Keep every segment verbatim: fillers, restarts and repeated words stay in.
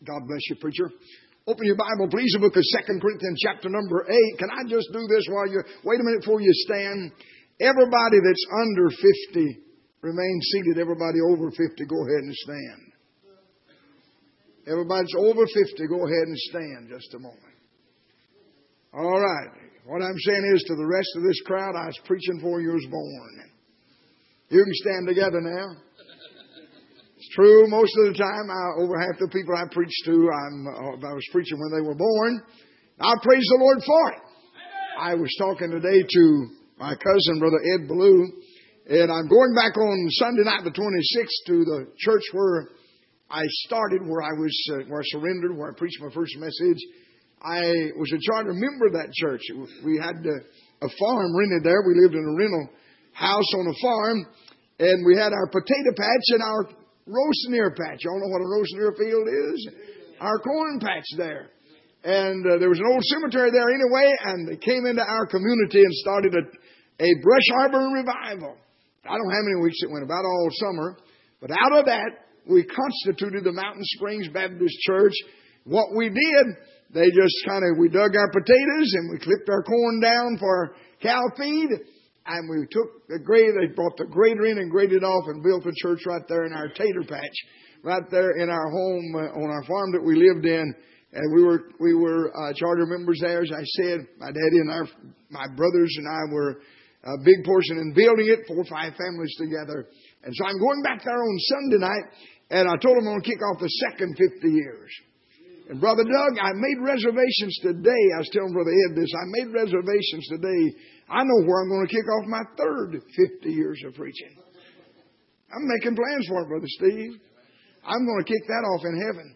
God bless you, preacher. Open your Bible, please, the book of Second Corinthians chapter number eight. Can I just do this while you wait a minute before you stand? Everybody that's under fifty, remain seated. Everybody over fifty, go ahead and stand. Everybody that's over fifty, go ahead and stand just a moment. All right. What I'm saying is to the rest of this crowd, I was preaching before you was born. You can stand together now. It's true, most of the time, I, over half the people I preach to, I'm, uh, I was preaching when they were born. I praise the Lord for it. I was talking today to my cousin, Brother Ed Ballou, and I'm going back on Sunday night, the twenty-sixth, to the church where I started, where I was, uh, where I surrendered, where I preached my first message. I was a charter member of that church. We had uh, a farm rented there. We lived in a rental house on a farm, and we had our potato patch and our roasneer patch. Y'all know what a roasneer field is? Our corn patch there. And uh, there was an old cemetery there anyway, and they came into our community and started a, a brush arbor revival. I don't know how many weeks it went, about all summer. But out of that, we constituted the Mountain Springs Baptist Church. What we did, they just kind of, we dug our potatoes and we clipped our corn down for cow feed. And we took the grade, they brought the grader in and graded off and built a church right there in our tater patch, right there in our home uh, on our farm that we lived in. And we were we were uh, charter members there, as I said. My daddy and our my brothers and I were a big portion in building it, four or five families together. And so I'm going back there on Sunday night, and I told them I'm going to kick off the second fifty years. And Brother Doug, I made reservations today. I was telling Brother Ed this. I made reservations today. I know where I'm going to kick off my third fifty years of preaching. I'm making plans for it, Brother Steve. I'm going to kick that off in heaven.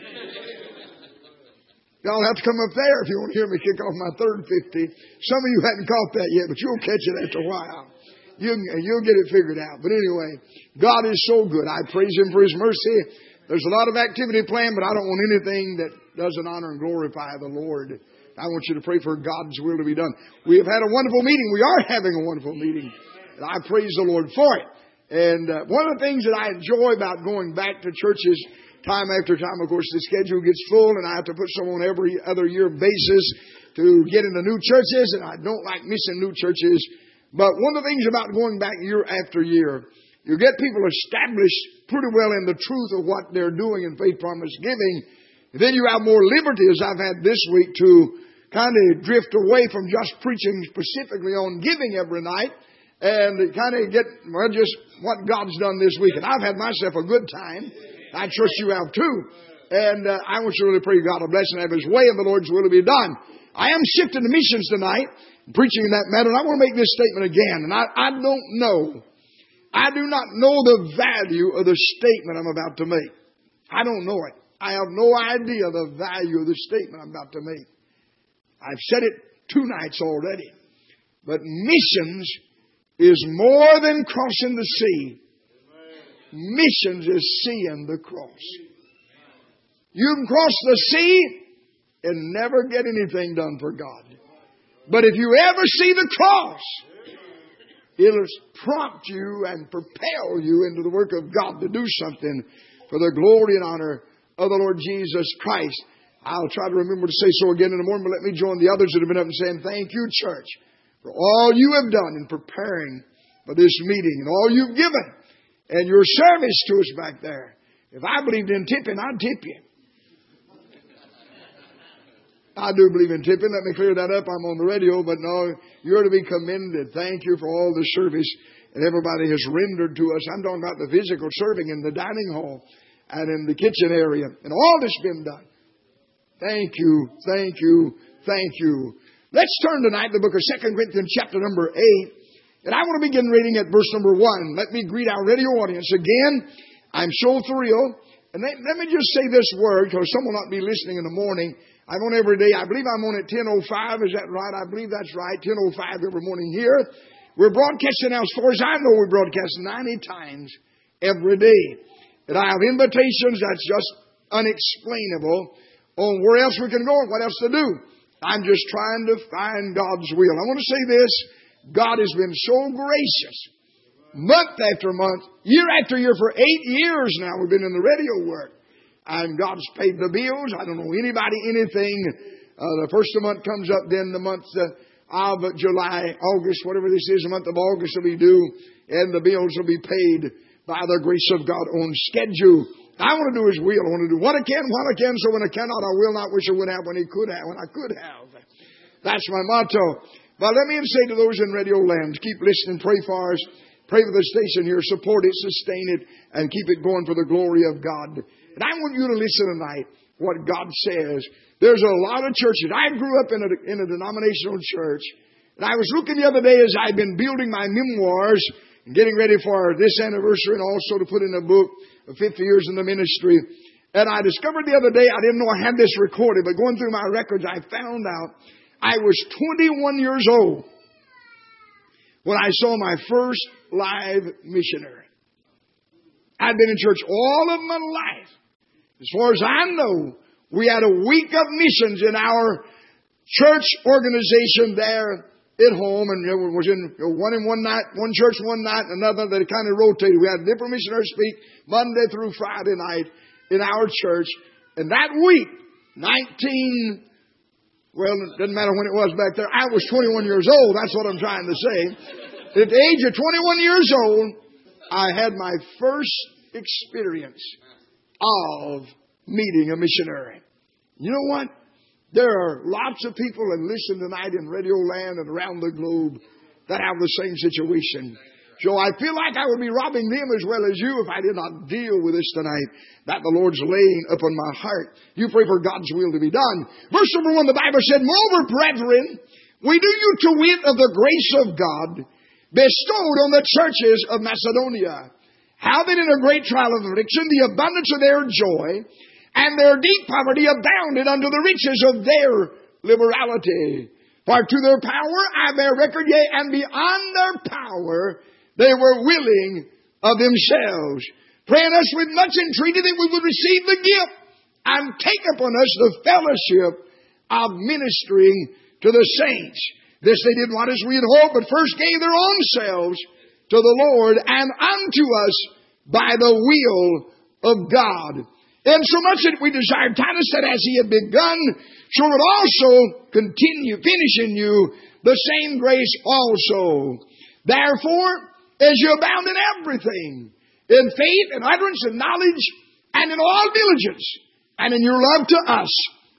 Y'all have to come up there if you want to hear me kick off my third fifty. Some of you hadn't caught that yet, but you'll catch it after a while. You, you'll get it figured out. But anyway, God is so good. I praise Him for His mercy. There's a lot of activity planned, but I don't want anything that doesn't honor and glorify the Lord. I want you to pray for God's will to be done. We have had a wonderful meeting. We are having a wonderful meeting. And I praise the Lord for it. And uh, one of the things that I enjoy about going back to churches time after time, of course, the schedule gets full and I have to put some on every other year basis to get into new churches. And I don't like missing new churches. But one of the things about going back year after year, you get people established pretty well in the truth of what they're doing in faith promise giving. And then you have more liberty, as I've had this week, to kind of drift away from just preaching specifically on giving every night and kind of get, well, just what God's done this week. And I've had myself a good time. I trust you have too. And uh, I want you to really pray God will bless and have His way and the Lord's will to be done. I am shifting to missions tonight, preaching in that matter. And I want to make this statement again. And I, I don't know. I do not know the value of the statement I'm about to make. I don't know it. I have no idea the value of the statement I'm about to make. I've said it two nights already. But missions is more than crossing the sea. Missions is seeing the cross. You can cross the sea and never get anything done for God. But if you ever see the cross, it'll prompt you and propel you into the work of God to do something for the glory and honor of the Lord Jesus Christ. I'll try to remember to say so again in the morning, but let me join the others that have been up and saying, thank you, church, for all you have done in preparing for this meeting and all you've given and your service to us back there. If I believed in tipping, I'd tip you. I do believe in tipping. Let me clear that up. I'm on the radio, but no, you're to be commended. Thank you for all the service that everybody has rendered to us. I'm talking about the physical serving in the dining hall and in the kitchen area and all that's been done. Thank you, thank you, thank you. Let's turn tonight to the book of Second Corinthians chapter number eight. And I want to begin reading at verse number one. Let me greet our radio audience again. I'm so thrilled. And let, let me just say this word, because some will not be listening in the morning. I'm on every day. I believe I'm on at ten oh five. Is that right? I believe that's right. ten oh five every morning here. We're broadcasting now, as far as I know, we broadcast ninety times every day. And I have invitations that's just unexplainable on where else we can go and what else to do. I'm just trying to find God's will. I want to say this. God has been so gracious. Month after month, year after year, for eight years now we've been in the radio work. And God's paid the bills. I don't know anybody anything. Uh, the first of the month comes up, then the month uh, of July, August, whatever this is, the month of August will be due, and the bills will be paid by the grace of God on schedule. I want to do His will. I want to do what I can, what I can, so when I cannot, I will not wish I would have when He could have, when I could have. That's my motto. But let me say to those in Radio Land, keep listening, pray for us, pray for the station here, support it, sustain it, and keep it going for the glory of God. And I want you to listen tonight what God says. There's a lot of churches. I grew up in a, in a denominational church. And I was looking the other day as I've been building my memoirs and getting ready for this anniversary and also to put in a book of fifty years in the ministry. And I discovered the other day, I didn't know I had this recorded, but going through my records, I found out I was twenty-one years old when I saw my first live missionary. I'd been in church all of my life. As far as I know, we had a week of missions in our church organization there at home, and it was in one in one night, one church one night, and another that kind of rotated. We had different missionaries speak Monday through Friday night in our church. And that week, nineteen, well, it doesn't matter when it was back there. I was twenty-one years old. That's what I'm trying to say. At the age of twenty-one years old, I had my first experience of meeting a missionary. You know what? There are lots of people that listen tonight in Radio Land and around the globe that have the same situation. So I feel like I would be robbing them as well as you if I did not deal with this tonight that the Lord's laying upon my heart. You pray for God's will to be done. Verse number one, the Bible said, "Moreover, brethren, we do you to wit of the grace of God bestowed on the churches of Macedonia, how that in a great trial of affliction the abundance of their joy and their deep poverty abounded unto the riches of their liberality. For to their power I bear record, yea, and beyond their power they were willing of themselves, praying us with much entreaty that we would receive the gift and take upon us the fellowship of ministering to the saints. This they did not as we had hoped, but first gave their own selves to the Lord and unto us by the will of God. And so much that we desired Titus that as he had begun, so would also continue, finish in you the same grace also. Therefore, as you abound in everything, in faith and utterance and knowledge, and in all diligence, and in your love to us,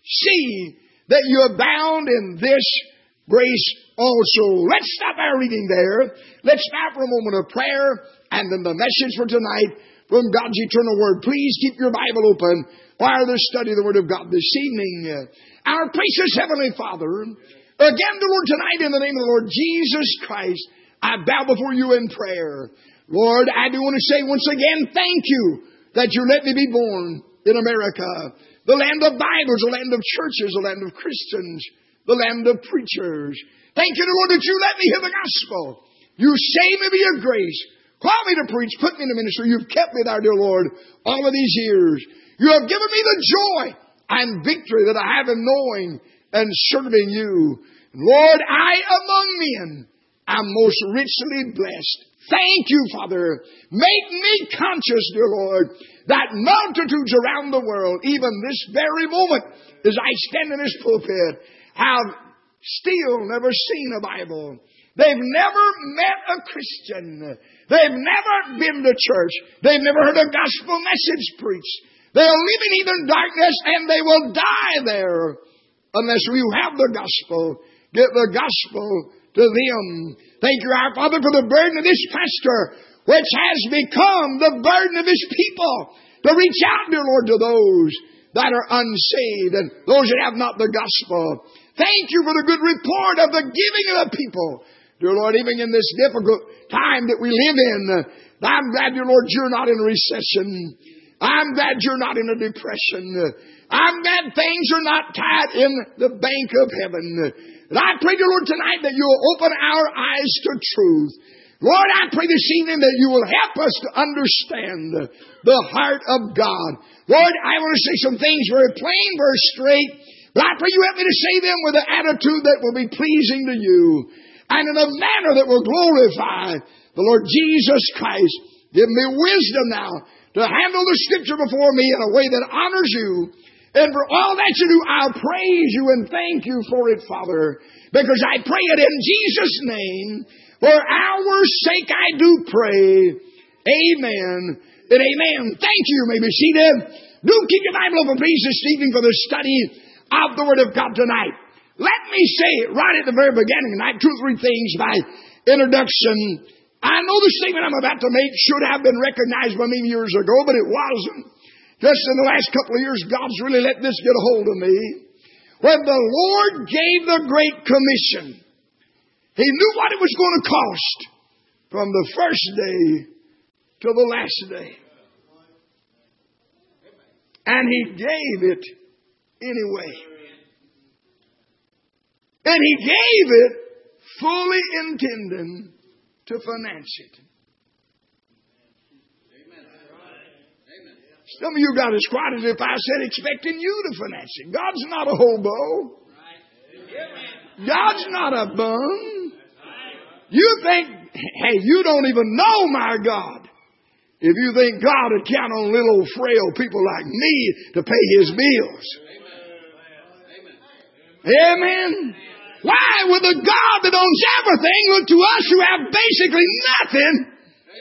see that you abound in this grace also." Let's stop our reading there. Let's stop for a moment of prayer, and then the message for tonight from God's eternal Word. Please keep your Bible open while they study the Word of God this evening. Our precious Heavenly Father, again, the Lord, tonight in the name of the Lord Jesus Christ, I bow before you in prayer. Lord, I do want to say once again, thank you that you let me be born in America, the land of Bibles, the land of churches, the land of Christians, the land of preachers. Thank you, Lord, that you let me hear the gospel. You saved me by your grace. Call me to preach, put me in the ministry. You've kept me there, dear Lord, all of these years. You have given me the joy and victory that I have in knowing and serving you. Lord, I among men am most richly blessed. Thank you, Father. Make me conscious, dear Lord, that multitudes around the world, even this very moment, as I stand in this pulpit, have still never seen a Bible. They've never met a Christian. They've never been to church. They've never heard a gospel message preached. They'll live in even darkness and they will die there unless we have the gospel. Get the gospel to them. Thank you, our Father, for the burden of this pastor, which has become the burden of his people, to reach out, dear Lord, to those that are unsaved and those that have not the gospel. Thank you for the good report of the giving of the people. Dear Lord, even in this difficult time that we live in, I'm glad, dear Lord, you're not in a recession. I'm glad you're not in a depression. I'm glad things are not tied in the bank of heaven. And I pray, dear Lord, tonight that you'll open our eyes to truth. Lord, I pray this evening that you will help us to understand the heart of God. Lord, I want to say some things very plain, very straight, but I pray you help me to say them with an attitude that will be pleasing to you and in a manner that will glorify the Lord Jesus Christ. Give me wisdom now to handle the Scripture before me in a way that honors you. And for all that you do, I'll praise you and thank you for it, Father, because I pray it in Jesus' name. For our sake I do pray. Amen and amen. Thank you. You may be seated. Do keep your Bible open, please, this evening for the study of the Word of God tonight. Let me say right at the very beginning tonight two or three things by introduction. I know the statement I'm about to make should have been recognized by me years ago, but it wasn't. Just in the last couple of years, God's really let this get a hold of me. When the Lord gave the Great Commission, He knew what it was going to cost from the first day to the last day. And He gave it anyway. And He gave it fully intending to finance it. Some of you got as quiet as if I said expecting you to finance it. God's not a hobo. God's not a bum. You think, hey, you don't even know my God. If you think God would count on little frail people like me to pay His bills. Amen. Why would the God that owns everything look to us who have basically nothing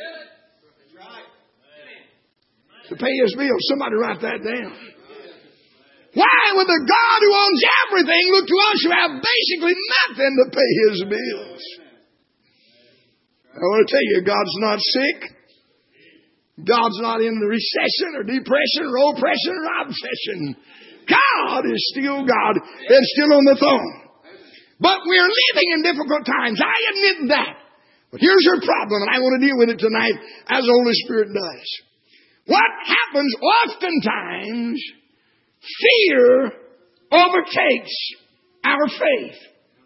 to pay His bills? Somebody write that down. Why would the God who owns everything look to us who have basically nothing to pay His bills? I want to tell you, God's not sick. God's not in the recession or depression or oppression or obsession. God is still God and still on the throne. But we're living in difficult times. I admit that. But here's your problem, and I want to deal with it tonight as the Holy Spirit does. What happens oftentimes, fear overtakes our faith.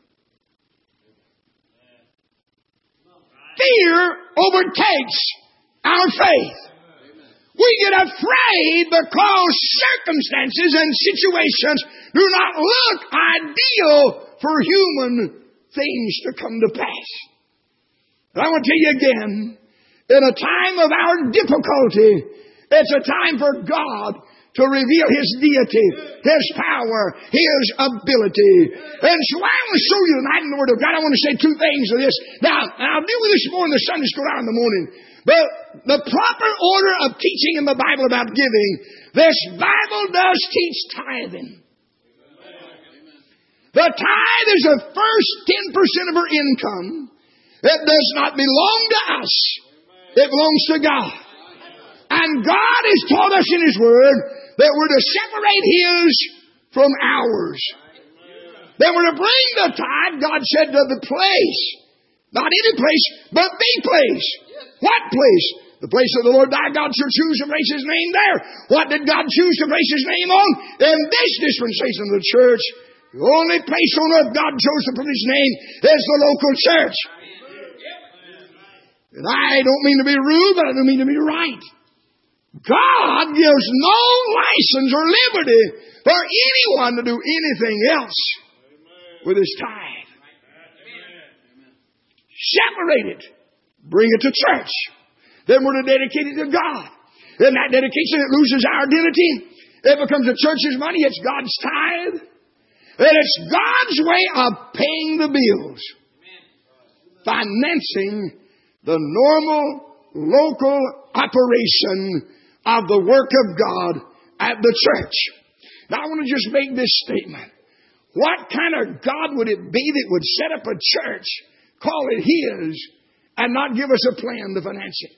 Fear overtakes our faith. We get afraid because circumstances and situations do not look ideal for human things to come to pass. But I want to tell you again, in a time of our difficulty, it's a time for God to reveal His deity, His power, His ability. And so I want to show you tonight in the Word of God. I want to say two things of this. Now, I'll deal with this more in the Sunday school hour in the morning. But the proper order of teaching in the Bible about giving, this Bible does teach tithing. The tithe is the first ten percent of our income. It does not belong to us. It belongs to God. And God has taught us in His Word that we're to separate His from ours. That we're to bring the tithe, God said, to the place. Not any place, but the place. What place? The place of the Lord thy God shall choose to place His name there. What did God choose to place His name on? In this dispensation of the church, the only place on earth God chose to put His name is the local church. And I don't mean to be rude, but I don't mean to be right. God gives no license or liberty for anyone to do anything else with His tithe. Separate it. Bring it to church. Then we're to dedicate it to God. In that dedication, it loses our identity. It becomes the church's money. It's God's tithe. And it's God's way of paying the bills. Financing the normal, local operation of the work of God at the church. Now I want to just make this statement. What kind of God would it be that would set up a church, call it His, and not give us a plan to finance it?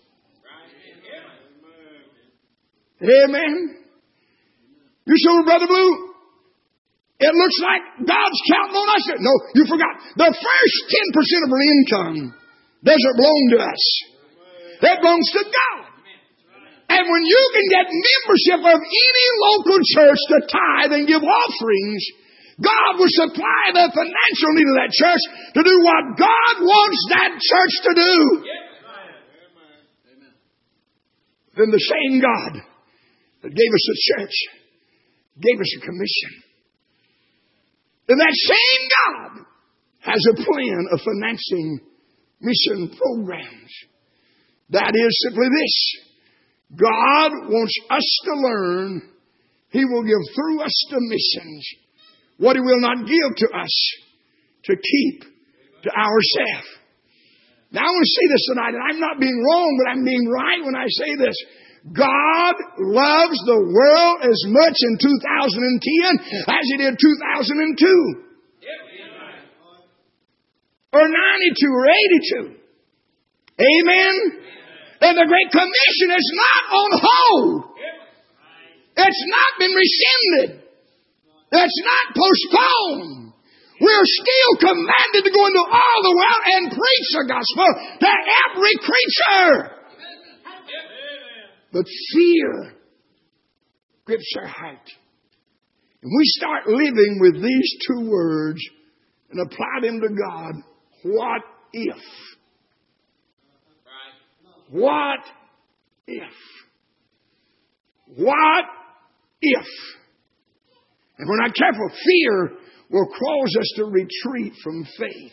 Amen. You sure, Brother Blue? It looks like God's counting on us. No, you forgot. The first ten percent of our income doesn't belong to us. It belongs to God. And when you can get membership of any local church to tithe and give offerings, God will supply the financial need of that church to do what God wants that church to do. Then the same God that gave us a church gave us a commission. And that same God has a plan of financing mission programs. That is simply this. God wants us to learn. He will give through us to missions what He will not give to us to keep to ourselves. Now I want to say this tonight, and I'm not being wrong, but I'm being right when I say this. God loves the world as much in two thousand ten as He did two thousand two. Or ninety-two or eighty-two. Amen? And the Great Commission is not on hold. It's not been rescinded. It's not postponed. We're still commanded to go into all the world and preach the gospel to every creature. But fear grips our heart. And we start living with these two words and apply them to God. What if? What if? What if? And we're not careful, fear will cause us to retreat from faith.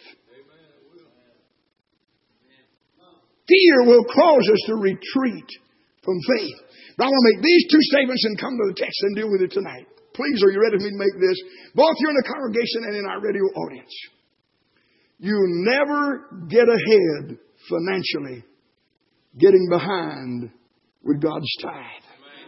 Fear will cause us to retreat from faith. But I want to make these two statements and come to the text and deal with it tonight. Please, are you ready for me to make this? Both here in the congregation and in our radio audience. You never get ahead financially getting behind with God's tithe.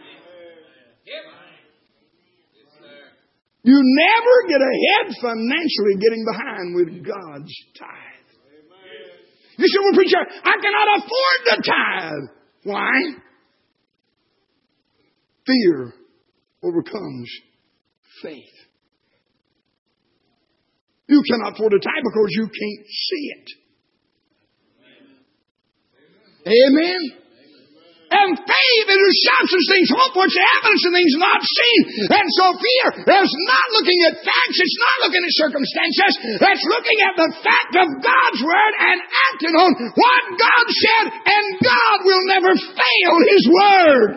You never get ahead financially getting behind with God's tithe. You say, well, preacher, I cannot afford the tithe. Why? Fear overcomes faith. You cannot afford a tithe because you can't see it. Amen? And faith is the substance of things hoped for, it's the evidence of things not seen. And so fear is not looking at facts, it's not looking at circumstances, it's looking at the fact of God's word and acting on what God said, and God will never fail His word.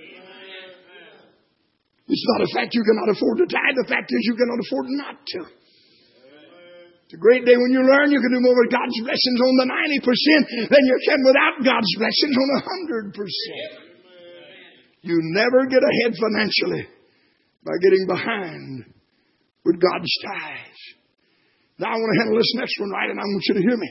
It's not a fact you cannot afford to tithe, the fact is you cannot afford not to. It's a great day when you learn you can do more with God's blessings on the ninety percent than you can without God's blessings on the one hundred percent. You never get ahead financially by getting behind with God's tithes. Now I want to handle this next one right, and I want you to hear me.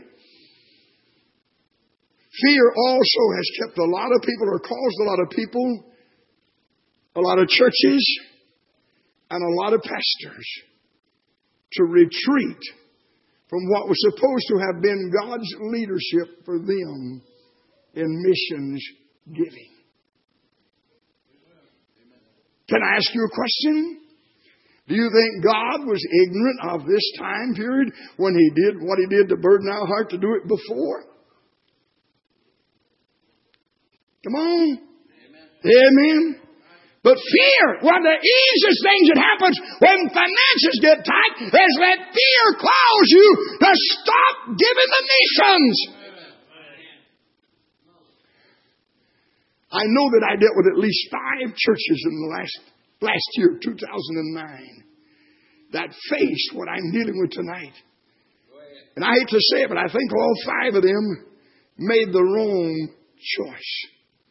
Fear also has kept a lot of people, or caused a lot of people, a lot of churches, and a lot of pastors to retreat from what was supposed to have been God's leadership for them in missions giving. Can I ask you a question? Do you think God was ignorant of this time period when He did what He did to burden our heart to do it before? Come on. Amen. Amen. But fear, one of the easiest things that happens when finances get tight is let fear cause you to stop giving the missions. I know that I dealt with at least five churches in the last, last year, two thousand nine, that faced what I'm dealing with tonight. And I hate to say it, but I think all five of them made the wrong choice.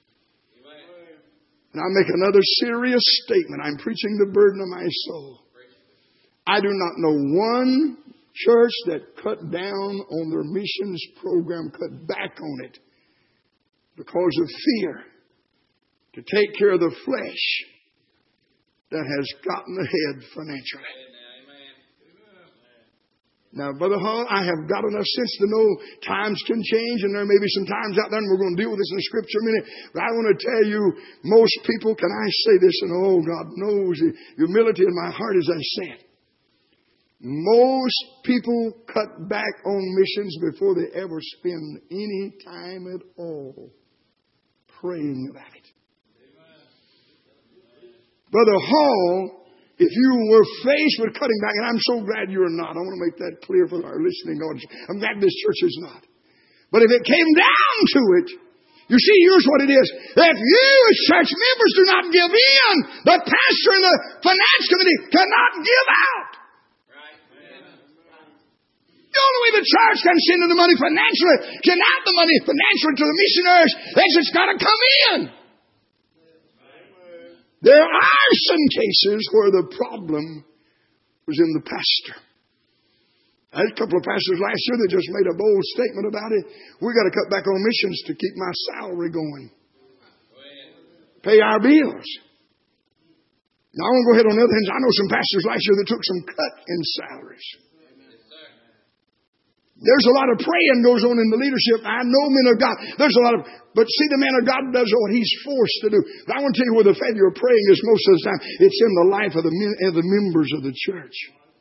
And I'll make another serious statement. I'm preaching the burden of my soul. I do not know one church that cut down on their missions program, cut back on it because of fear to take care of the flesh that has gotten ahead financially. Now, Brother Hall, I have got enough sense to know times can change, and there may be some times out there, and we're going to deal with this in the Scripture in a minute. But I want to tell you, most people, can I say this? And oh, God knows the humility in my heart as I say it. Most people cut back on missions before they ever spend any time at all praying about it. Brother Hall, if you were faced with cutting back, and I'm so glad you're not. I want to make that clear for our listening audience. I'm glad this church is not. But if it came down to it, you see, here's what it is. If you as church members do not give in, the pastor and the finance committee cannot give out. The only way the church can send in the money financially, can have the money financially to the missionaries, is it's got to come in. There are some cases where the problem was in the pastor. I had a couple of pastors last year that just made a bold statement about it. We got to cut back on missions to keep my salary going. Pay our bills. Now I want to go ahead on the other hand. I know some pastors last year that took some cut in salaries. There's a lot of praying goes on in the leadership. I know men of God. There's a lot of, but see, the man of God does what he's forced to do. But I want to tell you where the failure of praying is most of the time. It's in the life of the, of the members of the church.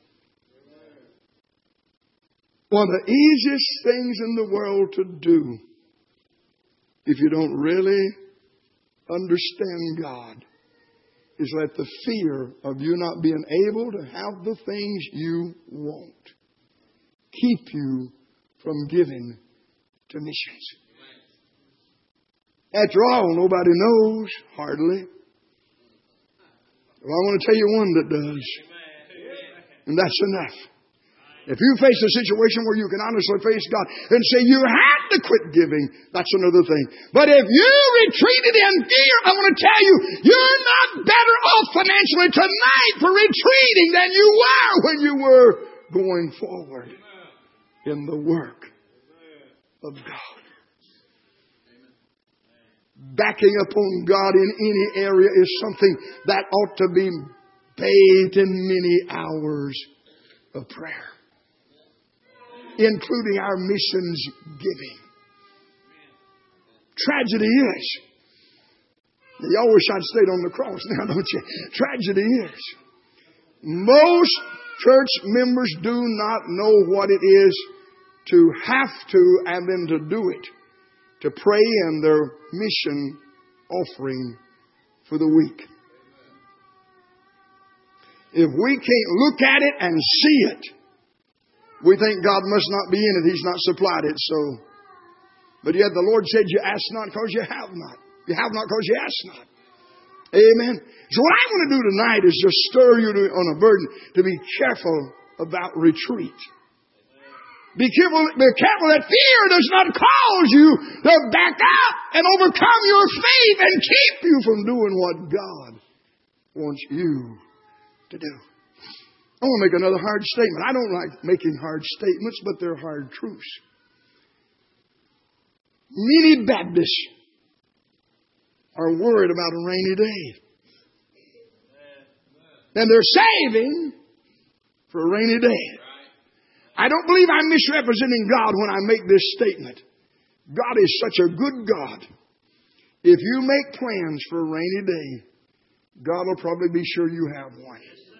One of the easiest things in the world to do, if you don't really understand God, is let the fear of you not being able to have the things you want keep you from giving to missions. After all, nobody knows, hardly. Well, I want to tell you one that does. And that's enough. If you face a situation where you can honestly face God and say you had to quit giving, that's another thing. But if you retreated in fear, I want to tell you, you're not better off financially tonight for retreating than you were when you were going forward in the work of God. Backing up on God in any area is something that ought to be bathed in many hours of prayer, including our missions giving. Tragedy is, you wish I'd stayed on the cross now, don't you? Tragedy is, most church members do not know what it is to have to and then to do it, to pray in their mission offering for the week. If we can't look at it and see it, we think God must not be in it. He's not supplied it. So, but yet the Lord said, you ask not because you have not. You have not because you ask not. Amen. So what I want to do tonight is just stir you to, on a burden to be careful about retreat. Be careful, be careful that fear does not cause you to back out and overcome your faith and keep you from doing what God wants you to do. I want to make another hard statement. I don't like making hard statements, but they're hard truths. Many Baptists are worried about a rainy day. And they're saving for a rainy day. I don't believe I'm misrepresenting God when I make this statement. God is such a good God. If you make plans for a rainy day, God will probably be sure you have one.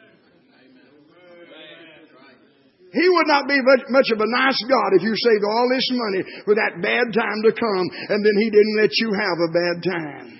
He would not be much of a nice God if you saved all this money for that bad time to come and then He didn't let you have a bad time.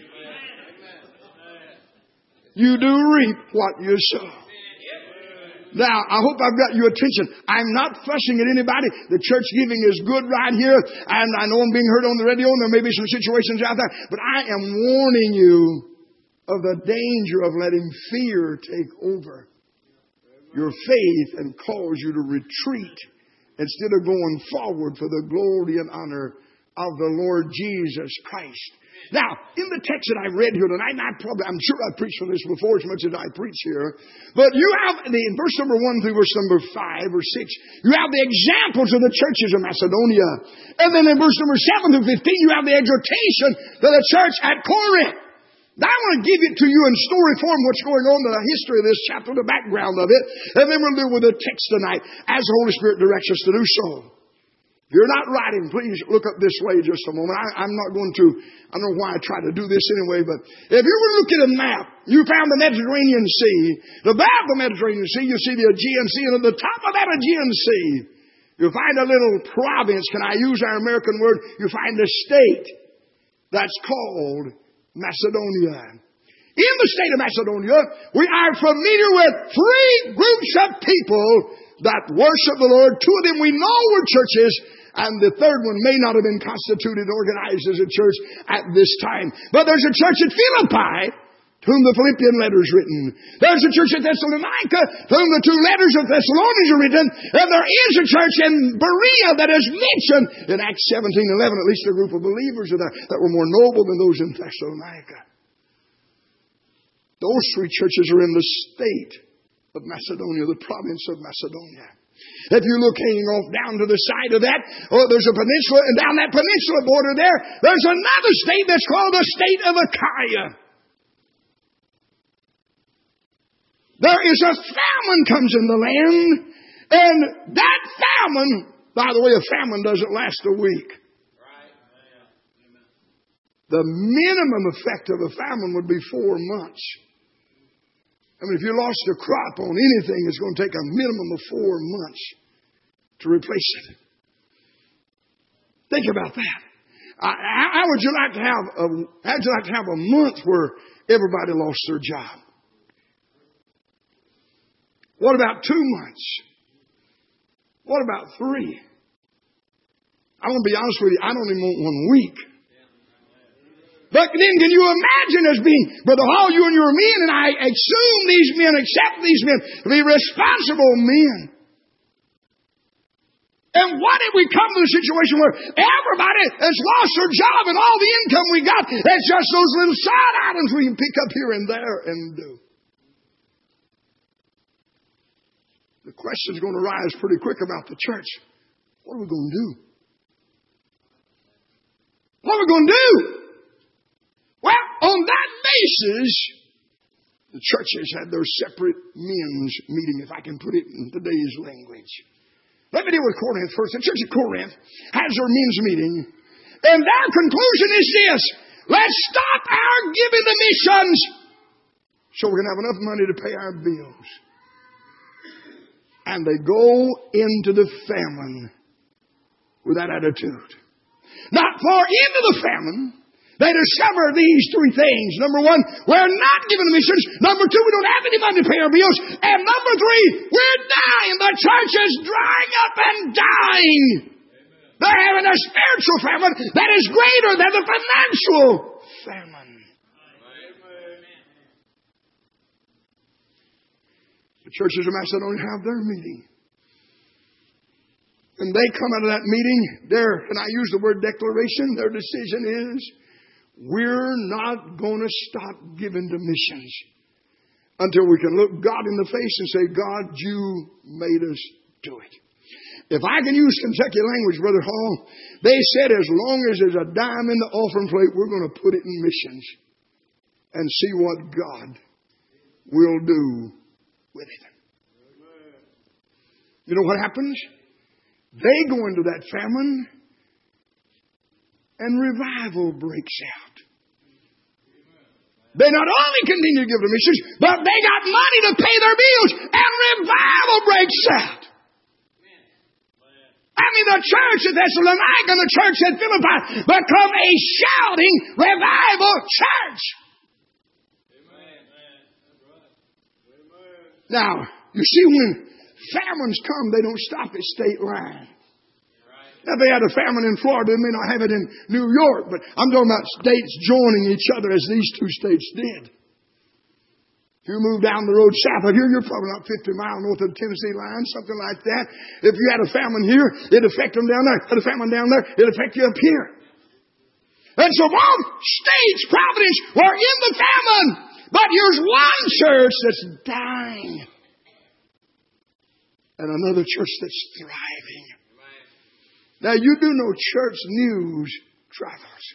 You do reap what you sow. Now, I hope I've got your attention. I'm not fussing at anybody. The church giving is good right here. And I know I'm being heard on the radio and there may be some situations out there. But I am warning you of the danger of letting fear take over your faith and cause you to retreat instead of going forward for the glory and honor of the Lord Jesus Christ. Now, in the text that I read here tonight, and I probably, I'm sure I've preached on this before as much as I preach here, but you have, the, in verse number one through verse number five or six, you have the examples of the churches of Macedonia. And then in verse number seven through fifteen, you have the exhortation to the church at Corinth. Now, I want to give it to you in story form what's going on, the history of this chapter, the background of it, and then we'll deal with the text tonight as the Holy Spirit directs us to do so. If you're not writing, please look up this way just a moment. I, I'm not going to, I don't know why I try to do this anyway, but if you were to look at a map, you found the Mediterranean Sea. The back of the Mediterranean Sea, you see the Aegean Sea, and at the top of that Aegean Sea, you'll find a little province, can I use our American word? You find a state that's called Macedonia. In the state of Macedonia, we are familiar with three groups of people that worship the Lord. Two of them we know were churches, and the third one may not have been constituted, organized as a church at this time. But there's a church at Philippi, to whom the Philippian letter is written. There's a church at Thessalonica, to whom the two letters of Thessalonians are written. And there is a church in Berea that is mentioned in Acts seventeen eleven. At least a group of believers that were more noble than those in Thessalonica. Those three churches are in the state of Macedonia, the province of Macedonia. If you look hanging off down to the side of that, oh, there's a peninsula, and down that peninsula border there, there's another state that's called the state of Achaia. There is a famine comes in the land, and that famine, by the way, a famine doesn't last a week. The minimum effect of a famine would be four months. I mean, if you lost a crop on anything, it's going to take a minimum of four months to replace it. Think about that. How would you like to have a, how would you like to have a month where everybody lost their job? What about two months? What about three? I want to be honest with you, I don't even want one week. But then can you imagine us being, Brother Hall, you and your men, and I assume these men, accept these men to be responsible men. And what if we come to a situation where everybody has lost their job and all the income we got, it's just those little side items we can pick up here and there and do? The question's going to rise pretty quick about the church. What are we going to do? What are we going to do? Well, on that basis, the churches had their separate men's meeting, if I can put it in today's language. Let me deal with Corinth first. The church at Corinth has their men's meeting, and their conclusion is this: let's stop our giving to missions so we can have enough money to pay our bills. And they go into the famine with that attitude. Not far into the famine, they discover these three things. Number one, we're not giving the missions. Number two, we don't have any money to pay our bills. And number three, we're dying. The church is drying up and dying. Amen. They're having a spiritual famine that is greater than the financial famine. Amen. The churches of Macedonia have their meeting. And they come out of that meeting, their, and I use the word declaration, their decision is, we're not going to stop giving to missions until we can look God in the face and say, God, you made us do it. If I can use Kentucky language, Brother Hall, they said as long as there's a dime in the offering plate, we're going to put it in missions and see what God will do with it. You know what happens? They go into that famine and revival breaks out. They not only continue to give to missions, but they got money to pay their bills, and revival breaks out. I mean, the church at Thessalonica and the church at Philippi become a shouting revival church. Now, you see, when famines come, they don't stop at state line. Now, they had a famine in Florida. They may not have it in New York, but I'm talking about states joining each other as these two states did. If you move down the road south of here, you're probably not fifty miles north of the Tennessee line, something like that. If you had a famine here, it'd affect them down there. Had a famine down there, it'd affect you up here. And so both states, Providence, were in the famine. But here's one church that's dying. And another church that's thriving. Now, you do know church news travels.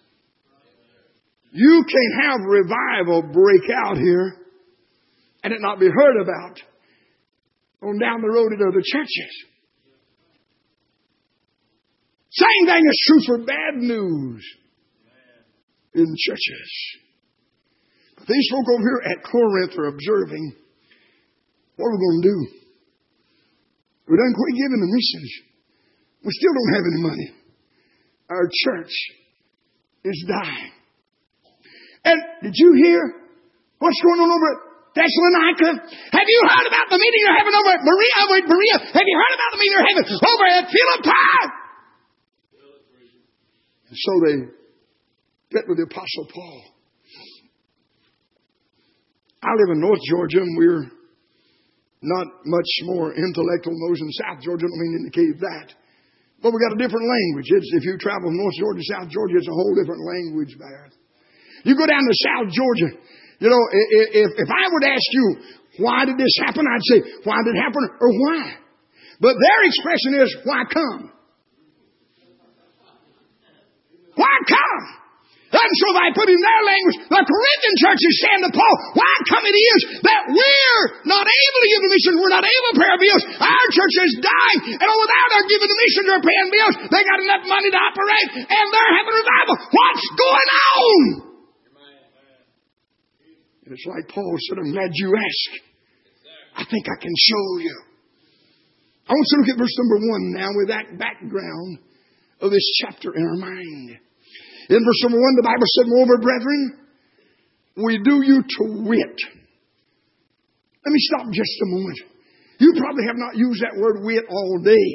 You can't have revival break out here and it not be heard about on down the road at other churches. Same thing is true for bad news in churches. But these folk over here at Corinth are observing, what are we going to do? We done quit giving the missions. We still don't have any money. Our church is dying. And did you hear what's going on over at Thessalonica? Have you heard about the meeting you're having over at Berea? Over at Berea? Have you heard about the meeting you're having over at Philippi? And so they met with the Apostle Paul. I live in North Georgia, and we're not much more intellectual than those in South Georgia. I don't mean to indicate that. But we got a different language. It's, if you travel from North Georgia to South Georgia, it's a whole different language there. You go down to South Georgia, You know, if, if I would ask you, why did this happen? I'd say, why did it happen or why? But their expression is, why come? Why come? And so I put in their language, the Corinthian church is saying to Paul, why come it is that we're not able to give the mission, we're not able to pay our bills. Our church is dying, and without our giving the missions or paying bills, they got enough money to operate, and they're having revival. What's going on? And it's like Paul said, I'm glad you asked. I think I can show you. I want you to look at verse number one now with that background of this chapter in our mind. In verse number one, the Bible said, moreover, brethren, we do you to wit. Let me stop just a moment. You probably have not used that word wit all day.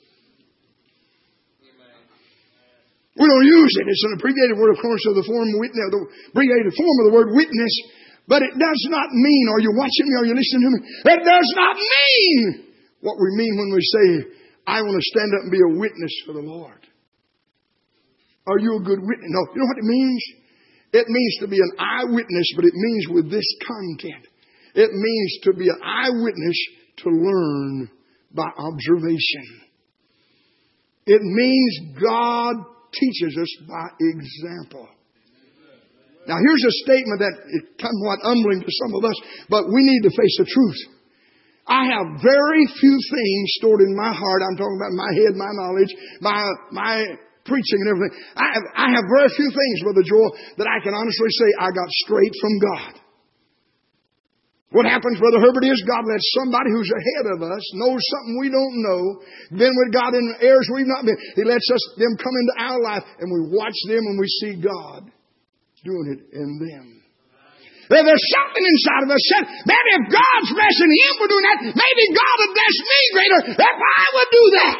We don't use it. It's an abbreviated word, of course, of the form witness, the abbreviated form of the word witness. But it does not mean, are you watching me, are you listening to me? It does not mean what we mean when we say, I want to stand up and be a witness for the Lord. Are you a good witness? No. You know what it means? It means to be an eyewitness, but it means with this content. It means to be an eyewitness to learn by observation. It means God teaches us by example. Now here's a statement that is somewhat humbling to some of us, but we need to face the truth. I have very few things stored in my heart. I'm talking about my head, my knowledge, my my preaching and everything. I have, I have very few things, Brother Joel, that I can honestly say I got straight from God. What happens, Brother Herbert, is God lets somebody who's ahead of us, knows something we don't know, been with God in areas we've not been. He lets us them come into our life, and we watch them and we see God doing it in them. There's something inside of us said, maybe if God's blessing him for doing that, maybe God would bless me greater if I would do that.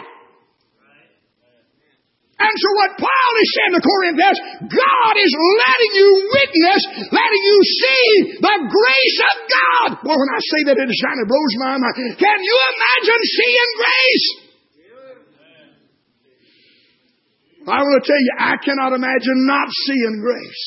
And so what Paul is saying to Corinthians, God is letting you witness, letting you see the grace of God. Boy, when I say that, it kind of blows my mind. Can you imagine seeing grace? I want to tell you, I cannot imagine not seeing grace.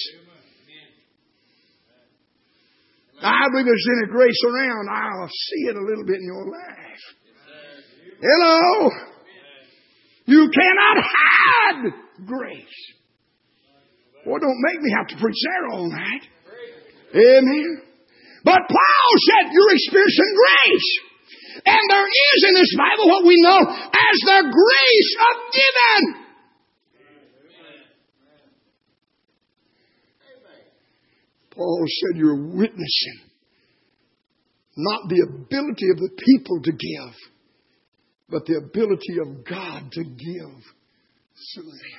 I believe there's any grace around, I'll see it a little bit in your life. Hello? You cannot hide grace. Boy, don't make me have to preach there all night. Amen. But Paul said you're experiencing grace. And there is in this Bible what we know as the grace of giving. Paul said you're witnessing not the ability of the people to give, but the ability of God to give through them.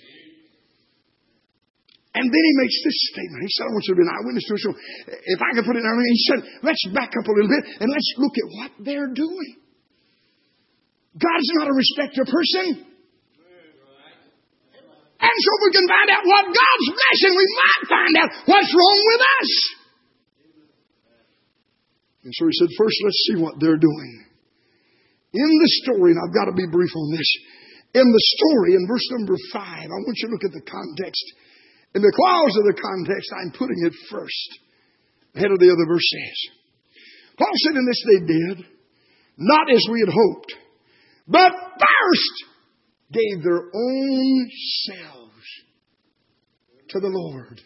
And then he makes this statement. He said, I want you to be an eyewitness to it. So if I can put it in our he said, let's back up a little bit and let's look at what they're doing. God's not a respecter of person. And so if we can find out what God's blessing, we might find out what's wrong with us. And so he said, first let's see what they're doing. In the story, and I've got to be brief on this, in the story, in verse number five, I want you to look at the context. And because of the context, I'm putting it first, ahead of the other verses. Paul said, in this they did, not as we had hoped, but first gave their own selves to the Lord.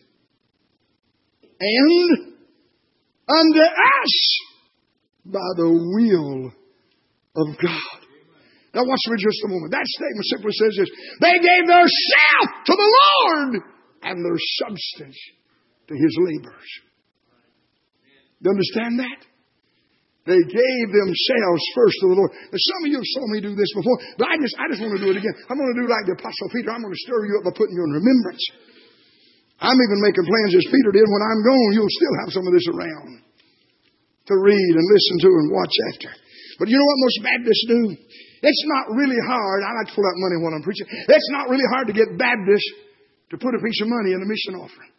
And unto us by the will of God. Now watch me just a moment. That statement simply says this. They gave their self to the Lord and their substance to His labors. You understand that? They gave themselves first to the Lord. Now, some of you saw me do this before, but I just, I just want to do it again. I'm going to do like the Apostle Peter. I'm going to stir you up by putting you in remembrance. I'm even making plans as Peter did. When I'm gone, you'll still have some of this around to read and listen to and watch after. But you know what most Baptists do? It's not really hard. I like to pull out money while I'm preaching. It's not really hard to get Baptists to put a piece of money in a mission offering.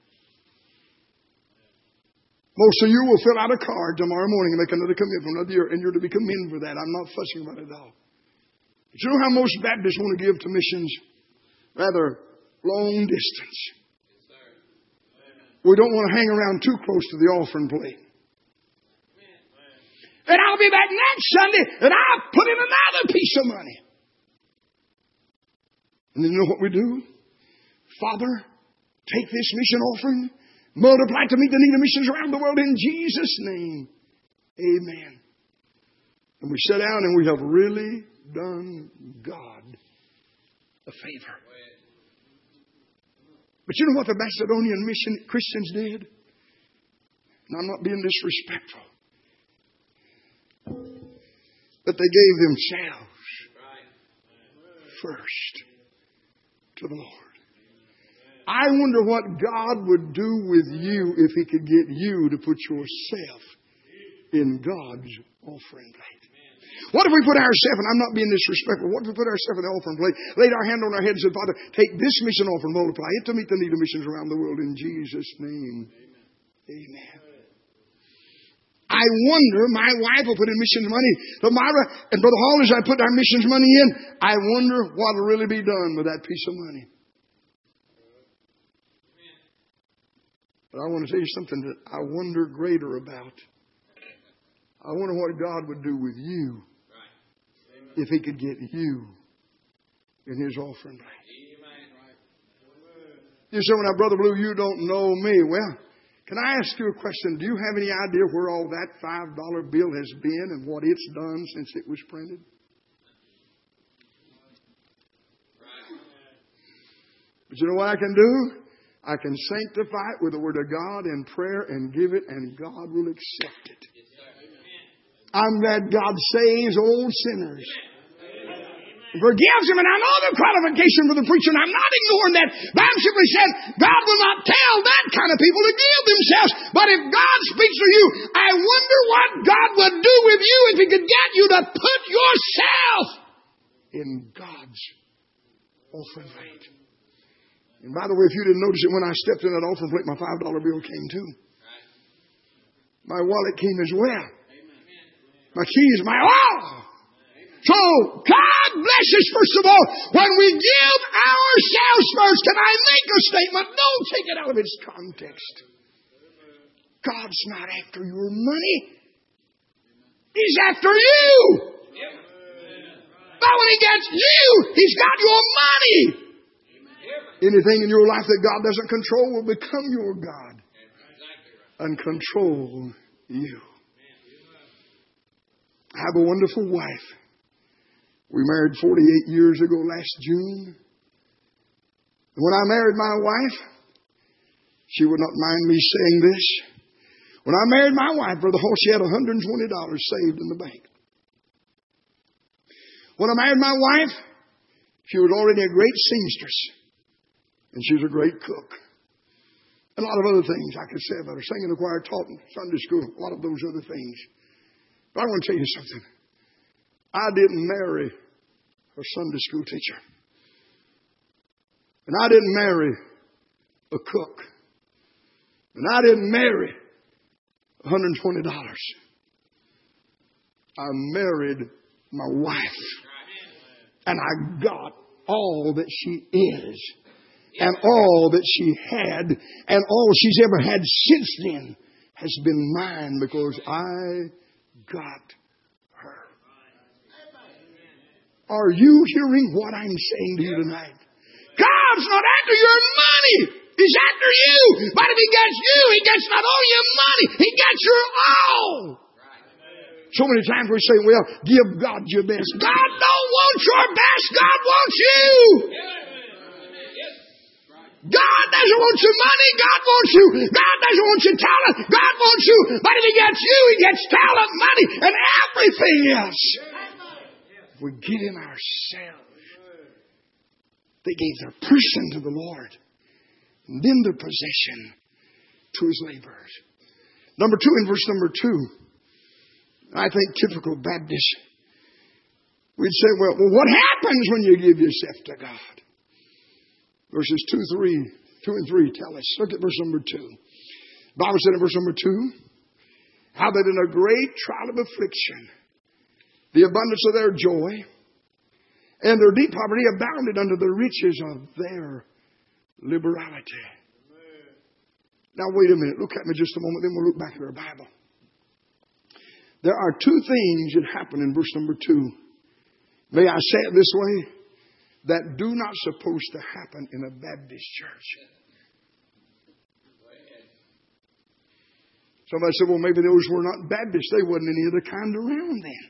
Most of you will fill out a card tomorrow morning and make another commitment for another year, and you're to be commended for that. I'm not fussing about it at all. But you know how most Baptists want to give to missions? Rather long distance. We don't want to hang around too close to the offering plate. And I'll be back next Sunday and I'll put in another piece of money. And then you know what we do? Father, take this mission offering, multiply to meet the need of missions around the world in Jesus' name. Amen. And we sit down and we have really done God a favor. But you know what the Macedonian mission Christians did? And I'm not being disrespectful. But they gave themselves first to the Lord. I wonder what God would do with you if He could get you to put yourself in God's offering plate. What if we put ourselves, and I'm not being disrespectful, what if we put ourselves in the offering plate, laid our hand on our head and said, Father, take this mission offering, multiply it to meet the need of missions around the world in Jesus' name. Amen. I wonder, my wife will put in missions money. Myra and Brother Hall, as I put our missions money in, I wonder what will really be done with that piece of money. But I want to tell you something that I wonder greater about. I wonder what God would do with you if He could get you in His offering plate. You say, well, now, Brother Blue, you don't know me. Well, can I ask you a question? Do you have any idea where all that five dollar bill has been and what it's done since it was printed? But you know what I can do? I can sanctify it with the Word of God and prayer and give it, and God will accept it. I'm glad God saves old sinners. Forgives them, and I know the qualification for the preacher, and I'm not ignoring that. But I'm simply saying, God will not tell that kind of people to give themselves. But if God speaks to you, I wonder what God would do with you if He could get you to put yourself in God's offering plate. And by the way, if you didn't notice it, when I stepped in that offering plate, my five dollar bill came too. My wallet came as well. My keys, my all. So, God bless us, first of all. When we give ourselves first, can I make a statement? Don't take it out of its context. God's not after your money. He's after you. But when He gets you, He's got your money. Anything in your life that God doesn't control will become your God and control you. I have a wonderful wife. We married forty-eight years ago last June. When I married my wife, she would not mind me saying this. When I married my wife, Brother Hall, she had one hundred twenty dollars saved in the bank. When I married my wife, she was already a great seamstress. And she was a great cook. A lot of other things I could say about her. Sang in the choir, taught in Sunday school, a lot of those other things. But I want to tell you something. I didn't marry a Sunday school teacher. And I didn't marry a cook. And I didn't marry one hundred twenty dollars. I married my wife. And I got all that she is. And all that she had. And all she's ever had since then has been mine because I got her. Are you hearing what I'm saying to you tonight? God's not after your money. He's after you. But if He gets you, He gets not only your money, He gets your all. So many times we say, well, give God your best. God don't want your best. God wants you. God doesn't want your money. God wants you. God doesn't want your talent. God wants you. But if He gets you, He gets talent, money, and everything else. If we give Him ourselves. They gave their person to the Lord. And then their possession to His laborers. Number two, in verse number two. I think typical Baptist. We'd say, well, well, what happens when you give yourself to God? Verses two, three, two and three tell us. Look at verse number two. The Bible said in verse number two, how that in a great trial of affliction, the abundance of their joy and their deep poverty abounded unto the riches of their liberality. Now wait a minute. Look at me just a moment. Then we'll look back at our Bible. There are two things that happen in verse number two. May I say it this way? That do not supposed to happen in a Baptist church. Somebody said, well, maybe those were not Baptists. They wasn't any other kind around then.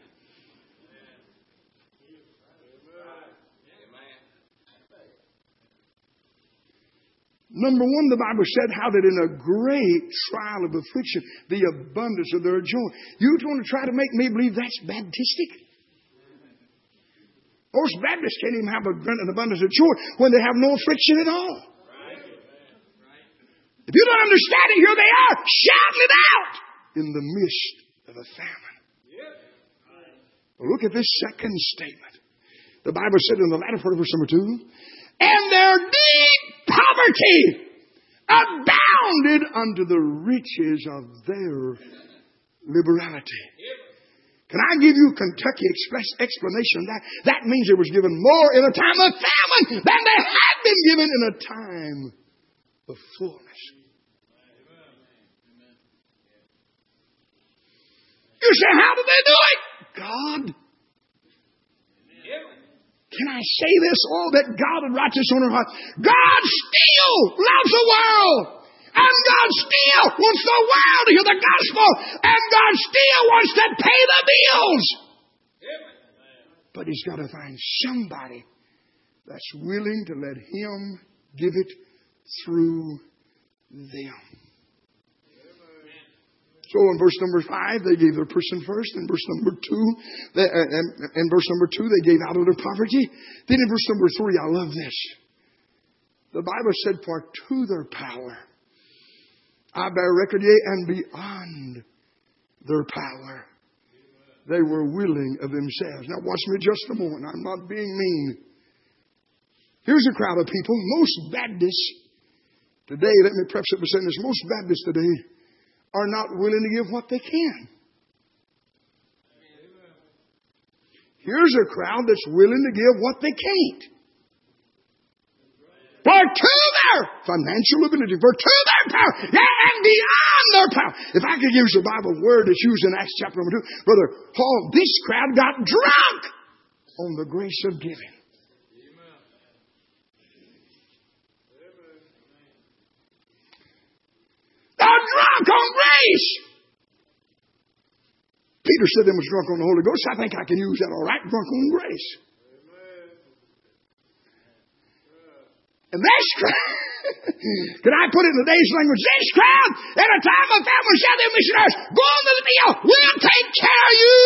Number one, the Bible said how that in a great trial of affliction, the abundance of their joy. You want to try to make me believe that's Baptistic? Most Baptists can't even have an abundance of joy when they have no affliction at all. If you don't understand it, here they are shouting it out in the midst of a famine. Well, look at this second statement. The Bible said in the latter part of verse number two, and their deep poverty abounded unto the riches of their liberality. Can I give you a Kentucky Express explanation of that? That means it was given more in a time of famine than they had been given in a time of fullness. You say, how did they do it? God. Can I say this? Oh, that God would write this on our heart. God still loves the world. And God still wants the world to hear the gospel. And God still wants to pay the bills. But He's got to find somebody that's willing to let Him give it through them. So in verse number five, they gave their person first. In verse number two, they, uh, and, in verse number two, they gave out of their poverty. Then in verse number three, I love this. The Bible said, for to their power, I bear record, yea, and beyond their power, they were willing of themselves. Now watch me just a moment. I'm not being mean. Here's a crowd of people. Most Baptists today, let me preface it by saying this, most Baptists today are not willing to give what they can. Here's a crowd that's willing to give what they can't. For to their financial ability, for to their power, yeah, and beyond their power. If I could use the Bible word that's used in Acts chapter number two, Brother Paul, this crowd got drunk on the grace of giving. They're drunk on grace. Peter said they was drunk on the Holy Ghost. I think I can use that all right. Drunk on grace. And this crowd, can I put it in today's language? This crowd, at a time of famine, shall their missionaries go on to the deal. We'll take care of you.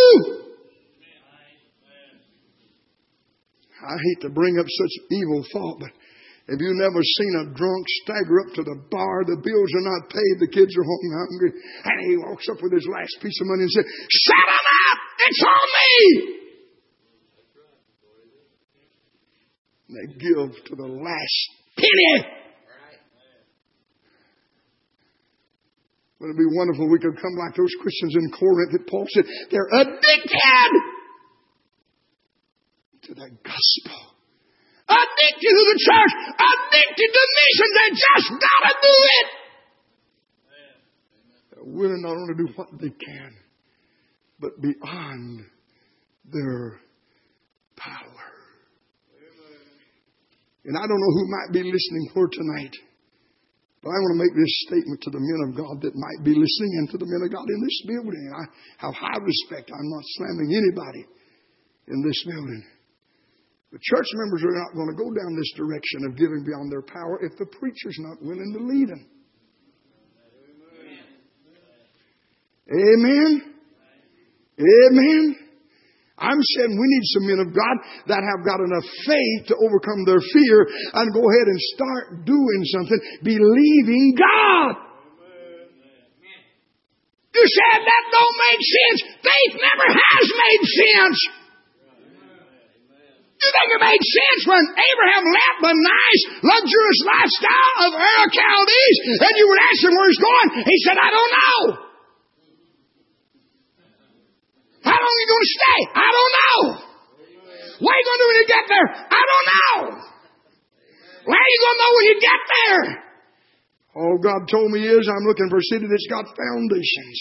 I hate to bring up such evil thought, but have you never seen a drunk stagger up to the bar? The bills are not paid. The kids are home hungry. And he walks up with his last piece of money and says, shut them up! It's on me! And they give to the last penny. Wouldn't it be wonderful if we could come like those Christians in Corinth that Paul said, they're addicted to the gospel. Addicted to the church. Addicted to missions. They just gotta do it. They're willing not only to do what they can, but beyond their power. And I don't know who might be listening for tonight, but I want to make this statement to the men of God that might be listening and to the men of God in this building. I have high respect. I'm not slamming anybody in this building. The church members are not going to go down this direction of giving beyond their power if the preacher's not willing to lead them. Amen. Amen. I'm saying we need some men of God that have got enough faith to overcome their fear and go ahead and start doing something, believing God. You said that don't make sense. Faith never has made sense. You think it made sense when Abraham left the nice, luxurious lifestyle of Ur of Chaldees and you would ask him where he's going? He said, I don't know. How long are you going to stay? I don't know. What are you going to do when you get there? I don't know. Where are you going to know when you get there? All God told me is I'm looking for a city that's got foundations.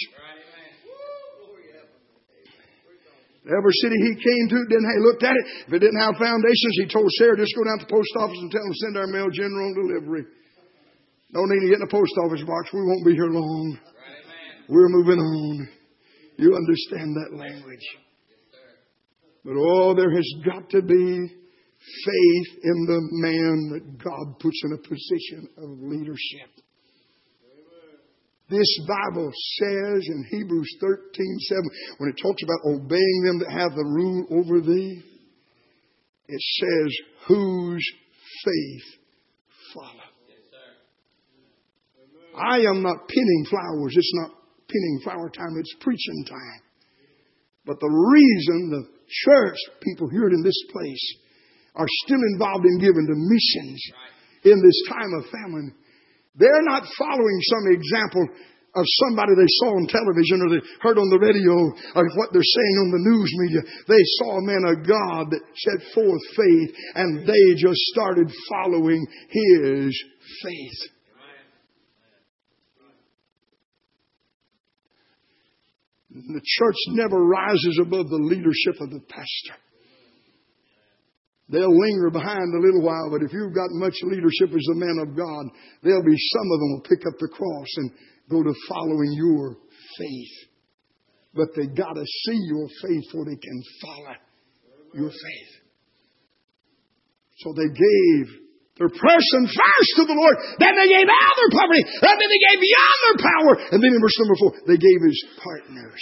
Every city he came to, didn't he looked at it. If it didn't have foundations, he told Sarah, just go down to the post office and tell them to send our mail general on delivery. Don't need to get in the post office box. We won't be here long. We're moving on. You understand that language. But oh, there has got to be faith in the man that God puts in a position of leadership. This Bible says in Hebrews thirteen seven, when it talks about obeying them that have the rule over thee, it says, whose faith follow. I am not pinning flowers. It's not pinning flower time. It's preaching time. But the reason the church people here in this place are still involved in giving to missions in this time of famine, they're not following some example of somebody they saw on television or they heard on the radio or what they're saying on the news media. They saw a man of God that set forth faith and they just started following his faith. The church never rises above the leadership of the pastor. They'll linger behind a little while, but if you've got much leadership as a man of God, there'll be some of them will pick up the cross and go to following your faith. But they got to see your faith before they can follow your faith. So they gave their person first to the Lord. Then they gave out their poverty. And then they gave beyond their power. And then in verse number four, they gave as partners.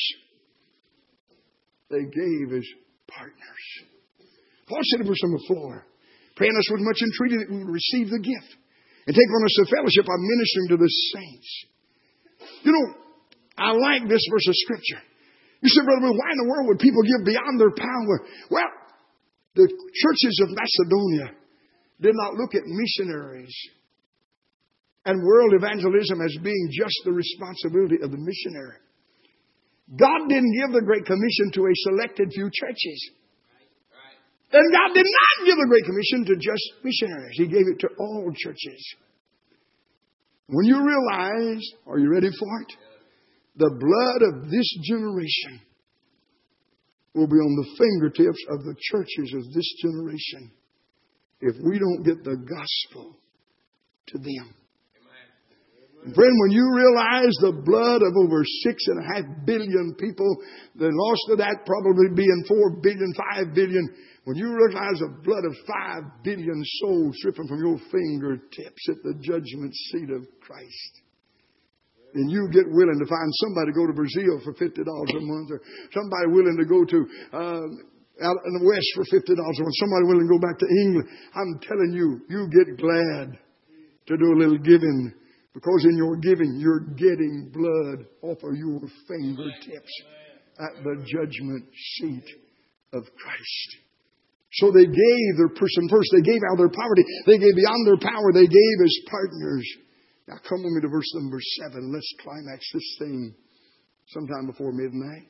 They gave as partners. Paul said in verse number four, praying us with much entreaty that we would receive the gift and take on us the fellowship of ministering to the saints. You know, I like this verse of Scripture. You said, Brother, why in the world would people give beyond their power? Well, the churches of Macedonia did not look at missionaries and world evangelism as being just the responsibility of the missionary. God didn't give the Great Commission to a selected few churches. And God did not give the Great Commission to just missionaries. He gave it to all churches. When you realize, are you ready for it? The blood of this generation will be on the fingertips of the churches of this generation if we don't get the gospel to them. And friend, when you realize the blood of over six and a half billion people, the loss of that probably being four billion, five billion, when you realize the blood of five billion souls dripping from your fingertips at the judgment seat of Christ, then you get willing to find somebody to go to Brazil for fifty dollars a month, or somebody willing to go to uh, out in the West for fifty dollars a month, somebody willing to go back to England. I'm telling you, you get glad to do a little giving, because in your giving, you're getting blood off of your fingertips at the judgment seat of Christ. So they gave their person first. They gave out their poverty. They gave beyond their power. They gave as partners. Now come with me to verse number seven. Let's climax this thing sometime before midnight.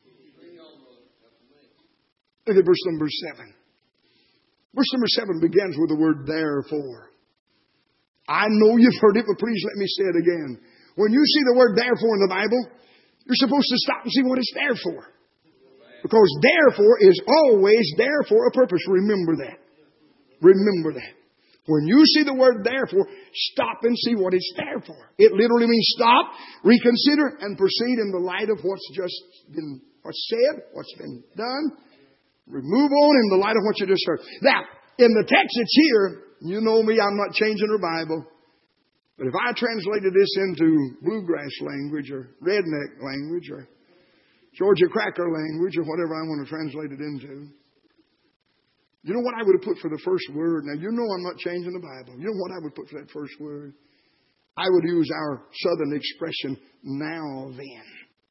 Look at verse number seven. Verse number seven begins with the word therefore. I know you've heard it, but please let me say it again. When you see the word therefore in the Bible, you're supposed to stop and see what it's there for. Because therefore is always there for a purpose. Remember that. Remember that. When you see the word therefore, stop and see what it's there for. It literally means stop, reconsider, and proceed in the light of what's just been what's said, what's been done. Remove on in the light of what you just heard. Now, in the text it's here. You know me, I'm not changing the Bible. But if I translated this into bluegrass language or redneck language or Georgia cracker language or whatever I want to translate it into, you know what I would have put for the first word? Now, you know I'm not changing the Bible. You know what I would put for that first word? I would use our southern expression, now then.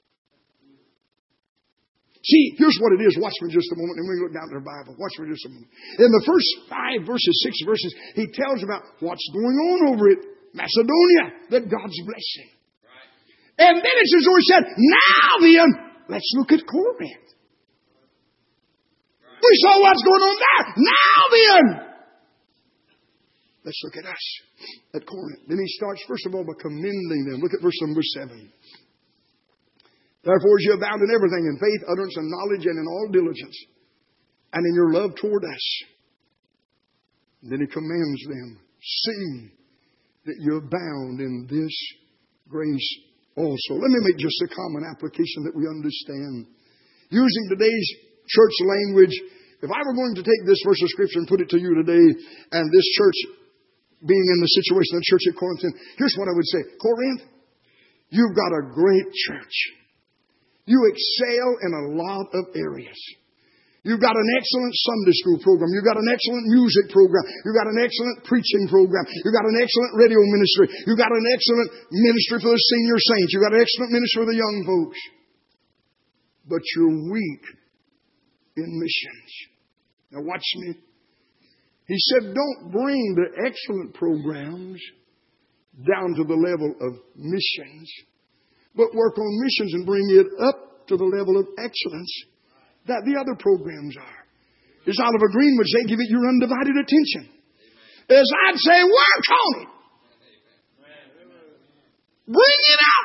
See, here's what it is. Watch for just a moment, and we look down at the Bible. Watch for just a moment. In the first five verses, six verses, he tells about what's going on over at Macedonia, that God's blessing. Right. And then it's as though he said, now then, let's look at Corinth. Right. We saw what's going on there. Now then, Let's look at us at Corinth. Then he starts, first of all, by commending them. Look at verse number seven. Therefore, as you abound in everything, in faith, utterance, and knowledge, and in all diligence, and in your love toward us. And then he commends them, seeing that you abound in this grace also. Let me make just a common application that we understand. Using today's church language, if I were going to take this verse of Scripture and put it to you today, and this church being in the situation of the church at Corinth, here's what I would say. Corinth, you've got a great church. You excel in a lot of areas. You've got an excellent Sunday school program. You've got an excellent music program. You've got an excellent preaching program. You've got an excellent radio ministry. You've got an excellent ministry for the senior saints. You've got an excellent ministry for the young folks. But you're weak in missions. Now watch me. He said, don't bring the excellent programs down to the level of missions, but work on missions and bring it up to the level of excellence that the other programs are. As Oliver Green would say, give it your undivided attention. As I'd say, work on it. Bring it up.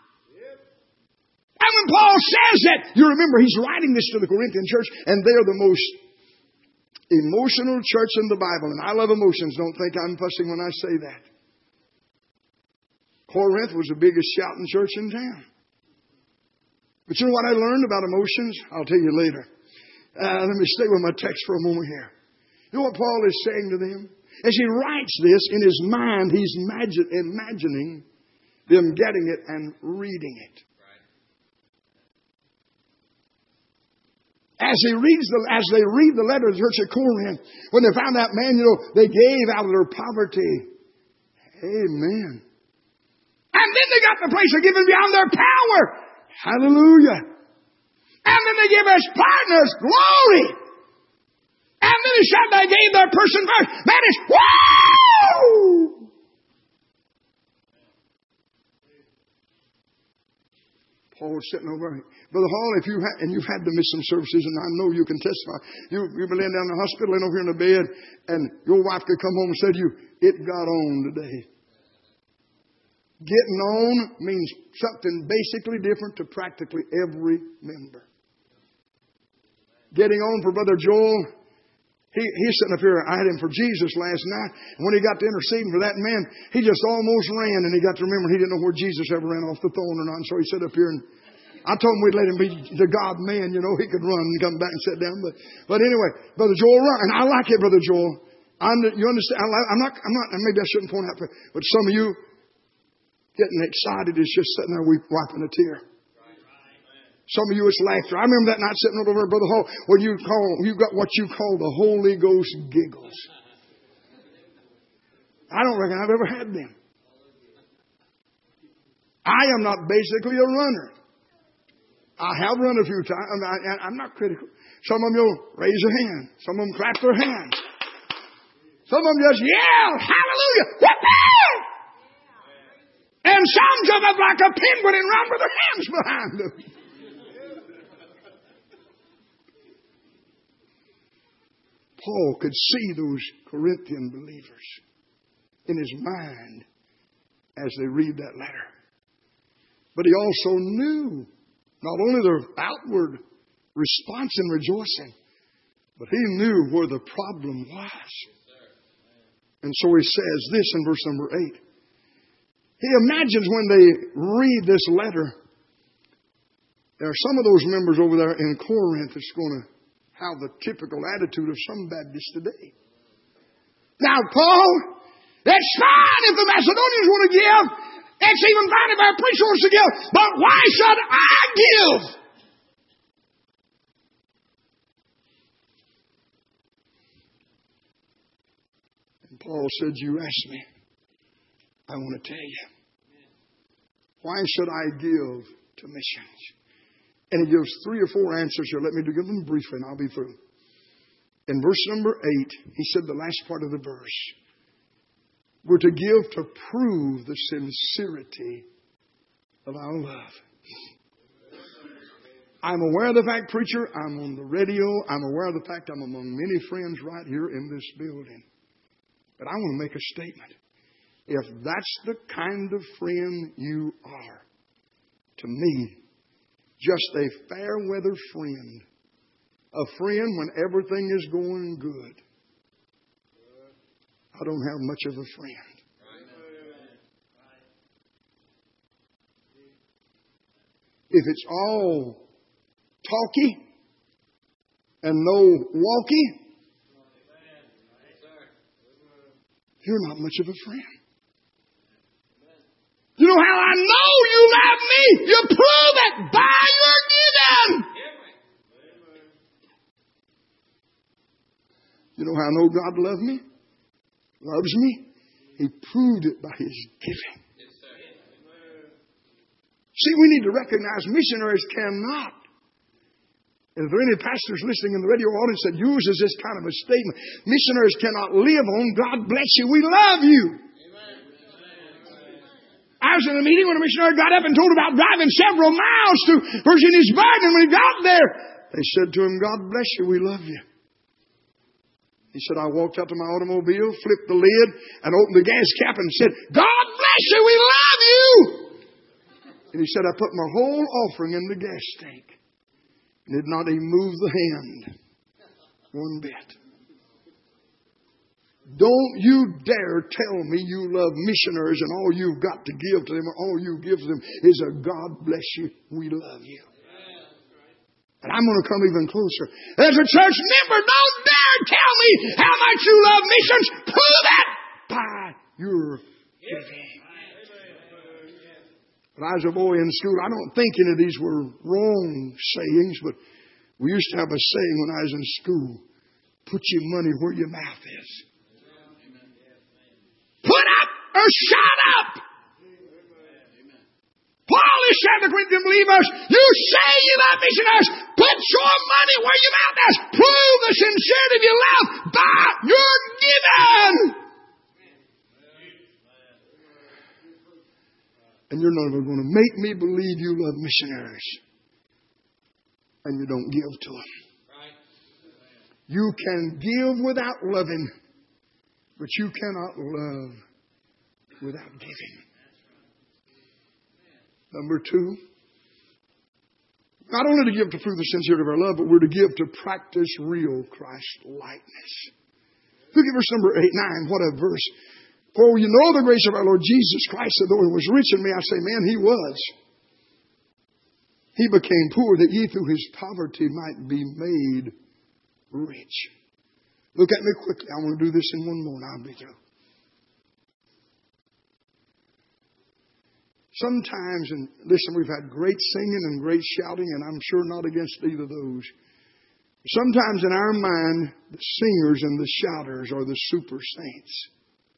And when Paul says that, you remember he's writing this to the Corinthian church, and they're the most emotional church in the Bible. And I love emotions. Don't think I'm fussing when I say that. Corinth was the biggest shouting church in town. But you know what I learned about emotions? I'll tell you later. Uh, let me stay with my text for a moment here. You know what Paul is saying to them? As he writes this, in his mind, he's imagine, imagining them getting it and reading it. As he reads the, as they read the letter of the church at Corinth, when they found that man, you know, they gave out of their poverty. Amen. And then they got the place of giving beyond their power. Hallelujah. And then they give us partners glory. And then he said they gave their person first. That is, woo! Paul was sitting over. Brother Hall, if you had, and you've had to miss some services, and I know you can testify. You, you've been laying down in the hospital, laying over here in the bed, and your wife could come home and say to you, it got on today. Getting on means something basically different to practically every member. Getting on for Brother Joel, he, he's sitting up here. I had him for Jesus last night. And when he got to interceding for that man, he just almost ran. And he got to remember he didn't know where Jesus ever ran off the throne or not. And so he sat up here and I told him we'd let him be the God man. You know, he could run and come back and sit down. But but anyway, Brother Joel run. And I like it, Brother Joel. I'm, you understand? I'm not, I'm not, maybe I shouldn't point out, but some of you, getting excited is just sitting there wiping a tear. Some of you, it's laughter. I remember that night sitting over there, Brother Hall, when you call, you got what you call the Holy Ghost giggles. I don't reckon I've ever had them. I am not basically a runner. I have run a few times. I, I'm not critical. Some of them will raise their hand. Some of them clap their hands. Some of them just yell, hallelujah, whoop-ee! And some jump up like a penguin and run with their hands behind them. Paul could see those Corinthian believers in his mind as they read that letter. But he also knew not only their outward response in rejoicing, but he knew where the problem was. And so he says this in verse number eight. He imagines when they read this letter, there are some of those members over there in Corinth that's going to have the typical attitude of some Baptists today. Now, Paul, that's fine if the Macedonians want to give. It's even fine if our preacher wants to give. But why should I give? And Paul said, you asked me. I want to tell you. Why should I give to missions? And he gives three or four answers here. Let me give them briefly and I'll be through. In verse number eight, he said the last part of the verse. We're to give to prove the sincerity of our love. I'm aware of the fact, preacher, I'm on the radio. I'm aware of the fact I'm among many friends right here in this building. But I want to make a statement. If that's the kind of friend you are, to me, just a fair weather friend, a friend when everything is going good, I don't have much of a friend. If it's all talky and no walky, you're not much of a friend. You know how I know you love me? You prove it by your giving. You know how I know God loves me? Loves me? He proved it by His giving. See, we need to recognize missionaries cannot. If there are any pastors listening in the radio audience that uses this kind of a statement, missionaries cannot live on God bless you, we love you. Amen. I was in a meeting when a missionary got up and told about driving several miles to Virginiasburg, and when he got there, they said to him, God bless you, we love you. He said, I walked out to my automobile, flipped the lid, and opened the gas cap and said, God bless you, we love you. And he said, I put my whole offering in the gas tank. And did not even move the hand. One bit. Don't you dare tell me you love missionaries and all you've got to give to them or all you give to them is a God bless you, we love you. And I'm going to come even closer. As a church member, don't dare tell me how much you love missions. Prove it by your giving. When I was a boy in school, I don't think any of these were wrong sayings, but we used to have a saying when I was in school, put your money where your mouth is. Put up or shut up. Paul is saying to Corinthian believers, you say you love missionaries, put your money where your mouth is. Prove the sincerity of your love by your giving. And you're not even going to make me believe you love missionaries and you don't give to them. You can give without loving, but you cannot love without giving. Number two, not only to give to prove the sincerity of our love, but we're to give to practice real Christ likeness. Look at verse number eight, nine. What a verse. For you know the grace of our Lord Jesus Christ, that though He was rich in me, I say, man, He was. He became poor that ye through His poverty might be made rich. Look at me quickly. I want to do this in one more and I'll be through. Sometimes, and listen, we've had great singing and great shouting, and I'm sure not against either of those. Sometimes in our mind, the singers and the shouters are the super saints.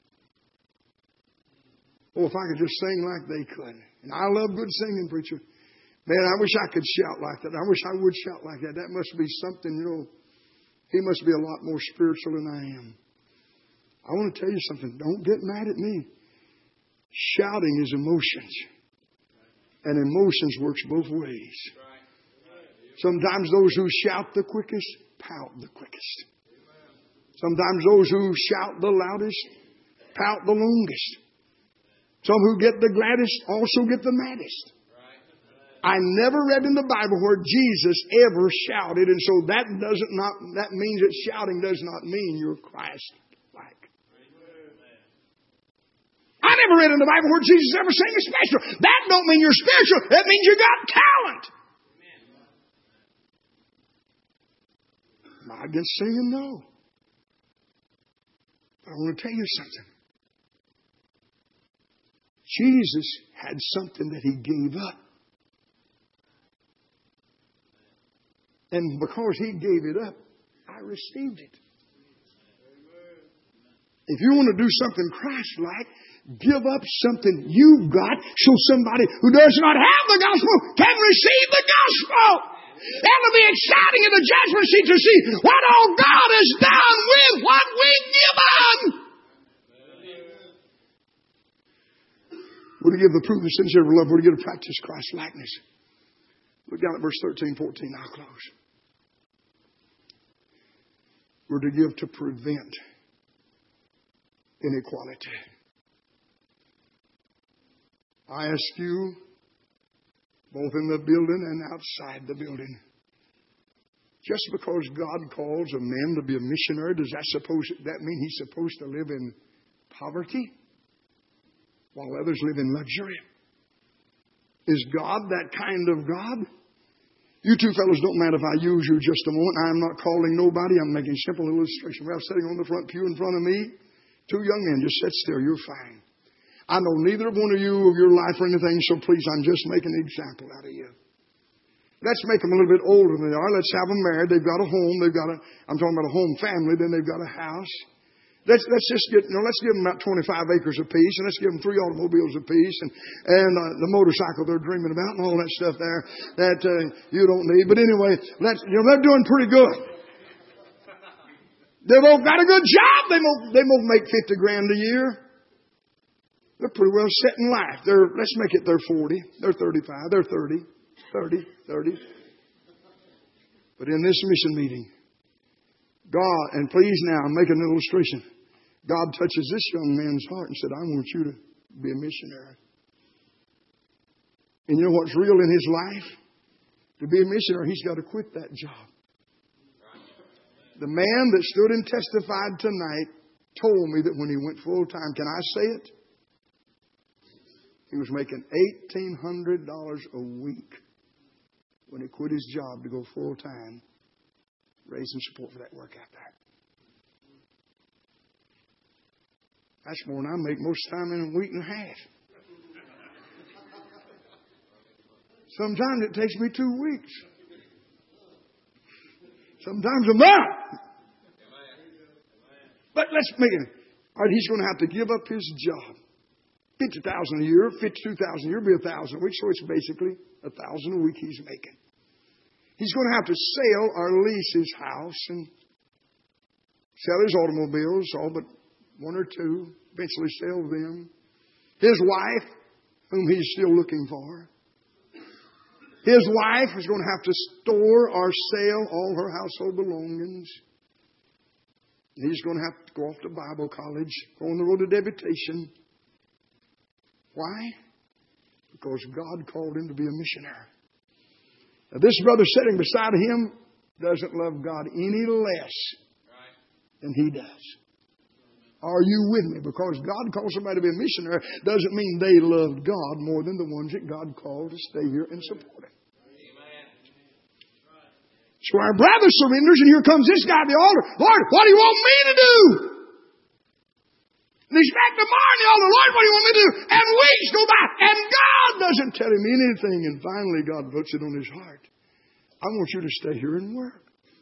Oh, if I could just sing like they could. And I love good singing, preacher. Man, I wish I could shout like that. I wish I would shout like that. That must be something, you know. He must be a lot more spiritual than I am. I want to tell you something. Don't get mad at me. Shouting is emotions. And emotions works both ways. Sometimes those who shout the quickest, pout the quickest. Sometimes those who shout the loudest, pout the longest. Some who get the gladdest also get the maddest. I never read in the Bible where Jesus ever shouted, and so that doesn't not that means that shouting does not mean you're Christ-like. I never read in the Bible where Jesus ever sang a special. That don't mean you're spiritual. That means you got talent. Am I against singing? No. But I want to tell you something. Jesus had something that He gave up. And because He gave it up, I received it. If you want to do something Christ-like, give up something you've got so somebody who does not have the gospel can receive the gospel. That'll be exciting in the judgment seat to see what all God has done with what we've given. We're to give the proof of sincere love. We're to give to practice Christ's likeness. Look down at verse thirteen, fourteen. I'll close. We're to give to prevent inequality. I ask you, both in the building and outside the building, just because God calls a man to be a missionary, does that suppose that mean he's supposed to live in poverty while others live in luxury? Is God that kind of God? You two fellows, don't mind if I use you just a moment. I am not calling nobody. I'm making a simple illustration. We have sitting on the front pew in front of me, two young men. Just sit still. You're fine. I know neither one of you of your life or anything, so please, I'm just making an example out of you. Let's make them a little bit older than they are. Let's have them married. They've got a home. They've got a, I'm talking about a home family. Then they've got a house. Let's, let's just get, you know, let's give them about twenty-five acres apiece, and let's give them three automobiles apiece, and, and uh, the motorcycle they're dreaming about, and all that stuff there that uh, you don't need. But anyway, let's, you know, they're doing pretty good. They've both got a good job. They both, they both make fifty grand a year. They're pretty well set in life. They're, let's make it they're forty. They're thirty-five. They're thirty. thirty. thirty. But in this mission meeting, God, and please now, I'm making an illustration. God touches this young man's heart and said, I want you to be a missionary. And you know what's real in his life? To be a missionary, he's got to quit that job. The man that stood and testified tonight told me that when he went full time, can I say it? He was making eighteen hundred dollars a week when he quit his job to go full time, raising support for that work out there. That's more than I make most time in a week and a half. Sometimes it takes me two weeks. Sometimes a month. But let's make it. All right, he's going to have to give up his job. fifty thousand dollars a year, fifty-two thousand dollars a year, be one thousand dollars a week. So it's basically one thousand dollars a week he's making. He's going to have to sell or lease his house and sell his automobiles, all but one or two, eventually sell them. His wife, whom he's still looking for. His wife is going to have to store or sell all her household belongings. He's going to have to go off to Bible college, go on the road to deputation. Why? Because God called him to be a missionary. Now, this brother sitting beside him doesn't love God any less than he does. Are you with me? Because God calls somebody to be a missionary doesn't mean they loved God more than the ones that God called to stay here and support him. So our brother surrenders, and here comes this guy at the altar. Lord, what do you want me to do? And he's back tomorrow in the altar. Lord, what do you want me to do? And weeks go by, and God doesn't tell him anything. And finally, God puts it on his heart. I want you to stay here and work.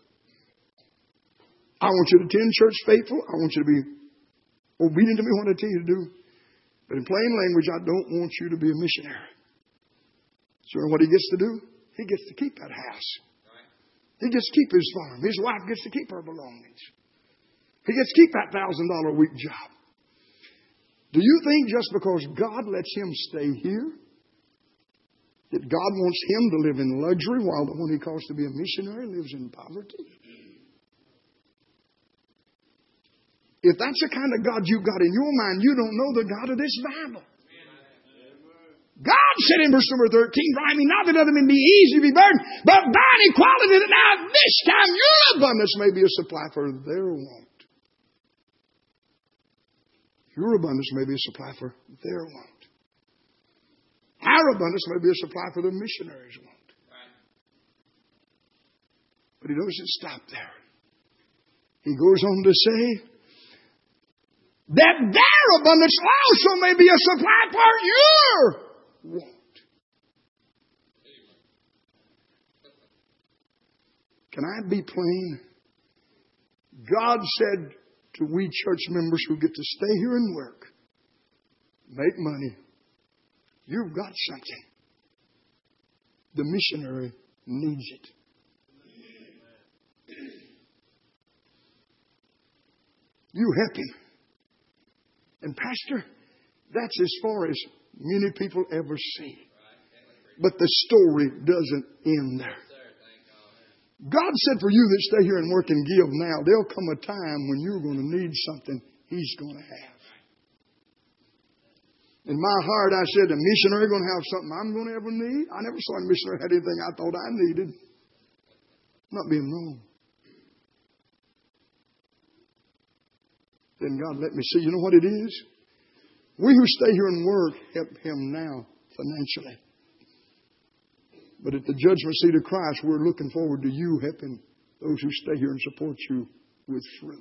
I want you to attend church faithful. I want you to be obedient to me what I tell you to do. But in plain language, I don't want you to be a missionary. So what he gets to do? He gets to keep that house. He gets to keep his farm. His wife gets to keep her belongings. He gets to keep that one thousand dollars a week job. Do you think just because God lets him stay here, that God wants him to live in luxury while the one he calls to be a missionary lives in poverty? If that's the kind of God you've got in your mind, you don't know the God of this Bible. God said in verse number thirteen, for I mean not that other men be easy to be burdened, but by an equality that now at this time your abundance may be a supply for their want. Your abundance may be a supply for their want. Our abundance may be a supply for the missionaries' want. But he doesn't stop there. He goes on to say that their abundance also may be a supply for your want. Can I be plain? God said to we church members who get to stay here and work, make money, you've got something. The missionary needs it. You help him. And Pastor, that's as far as many people ever see. But the story doesn't end there. God said for you that stay here and work and give now, there'll come a time when you're going to need something He's going to have. In my heart, I said, a missionary going to have something I'm going to ever need? I never saw a missionary had anything I thought I needed. Not being wrong. Then God let me see, you know what it is? We who stay here and work help Him now financially. But at the judgment seat of Christ, we're looking forward to you helping those who stay here and support you with fruit.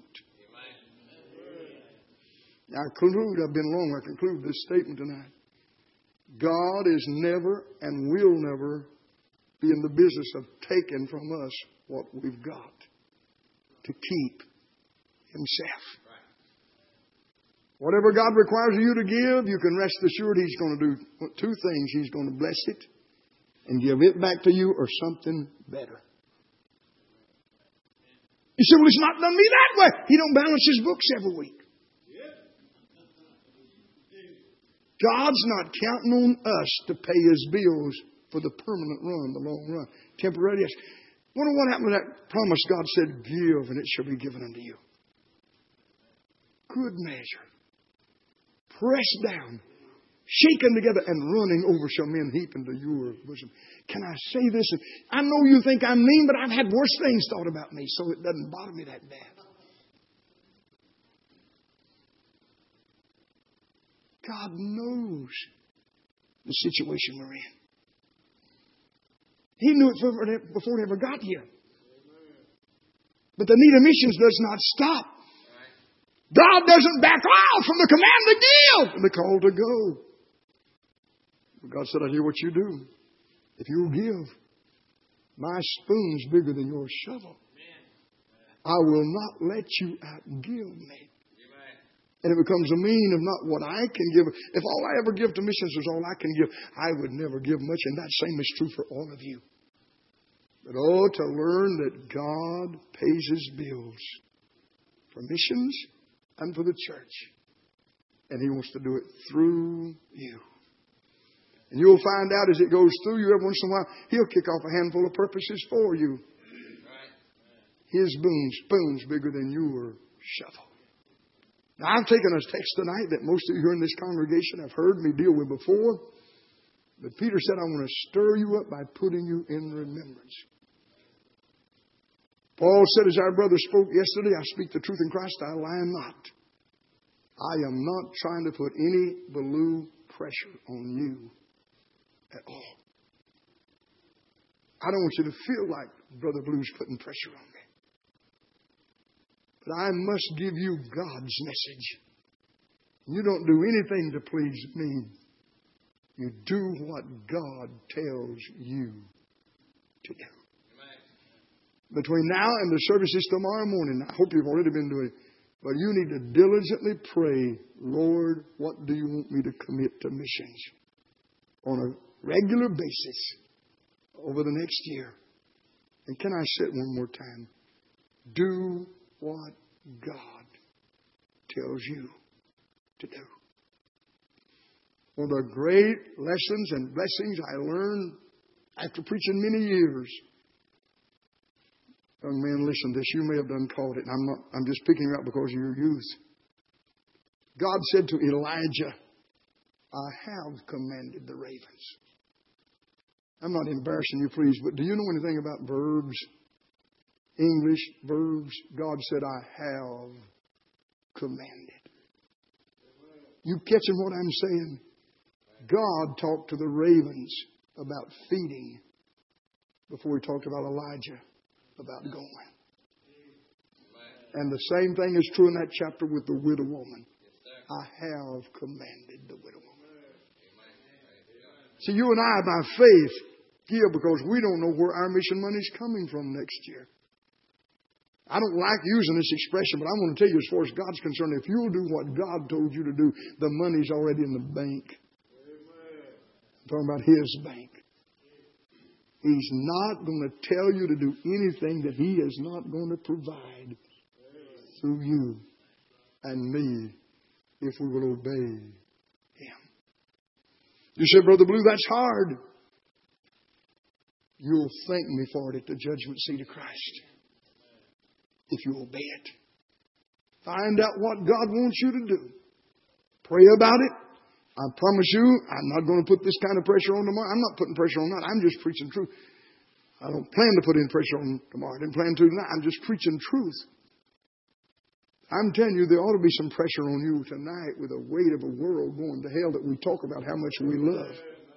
Now, I conclude, I've been long, I conclude this statement tonight. God is never and will never be in the business of taking from us what we've got to keep Himself. Whatever God requires you to give, you can rest assured He's going to do two things. He's going to bless it and give it back to you or something better. You say, well, it's not done me that way. He don't balance His books every week. God's not counting on us to pay His bills for the permanent run, the long run. Temporary, yes. Wonder what happened to that promise God said, give and it shall be given unto you. Good measure. Pressed down, shaken together, and running over shall men heap into your bosom. Can I say this? I know you think I'm mean, but I've had worse things thought about me, so it doesn't bother me that bad. God knows the situation we're in. He knew it before it ever got here. But the need of missions does not stop. God doesn't back off from the command to give and the call to go. But God said, I hear what you do. If you'll give, my spoon's bigger than your shovel. I will not let you outgive me. And it becomes a mean of not what I can give. If all I ever give to missions is all I can give, I would never give much. And that same is true for all of you. But oh, to learn that God pays His bills for missions and for the church. And He wants to do it through you. And you'll find out as it goes through you, every once in a while, He'll kick off a handful of purposes for you. His spoon, spoon's bigger than your shovel. Now, I've taken a text tonight that most of you here in this congregation have heard me deal with before. But Peter said, I want to stir you up by putting you in remembrance. Paul said, as our brother spoke yesterday, I speak the truth in Christ, I lie not. I am not trying to put any blue pressure on you at all. I don't want you to feel like Brother Blue's putting pressure on me. But I must give you God's message. You don't do anything to please me. You do what God tells you to do. Amen. Between now and the services tomorrow morning, I hope you've already been doing it, but you need to diligently pray, Lord, what do you want me to commit to missions on a regular basis over the next year? And can I say it one more time? Do what God tells you to do. One of the great lessons and blessings I learned after preaching many years. Young man, listen to this. You may have done called it. And I'm not, I'm just picking it up because of your youth. God said to Elijah, I have commanded the ravens. I'm not embarrassing you, please, but do you know anything about verbs? English verbs. God said, I have commanded. You catching what I'm saying? God talked to the ravens about feeding before He talked about Elijah about going. And the same thing is true in that chapter with the widow woman. I have commanded the widow woman. See, you and I, by faith, give because we don't know where our mission money is coming from next year. I don't like using this expression, but I want to tell you, as far as God's concerned, if you'll do what God told you to do, the money's already in the bank. I'm talking about His bank. He's not going to tell you to do anything that He is not going to provide through you and me if we will obey Him. You say, Brother Blue, that's hard. You'll thank me for it at the judgment seat of Christ. If you obey it. Find out what God wants you to do. Pray about it. I promise you, I'm not going to put this kind of pressure on tomorrow. I'm not putting pressure on that. I'm just preaching truth. I don't plan to put any pressure on tomorrow. I didn't plan to tonight. I'm just preaching truth. I'm telling you, there ought to be some pressure on you tonight with the weight of a world going to hell that we talk about how much we love.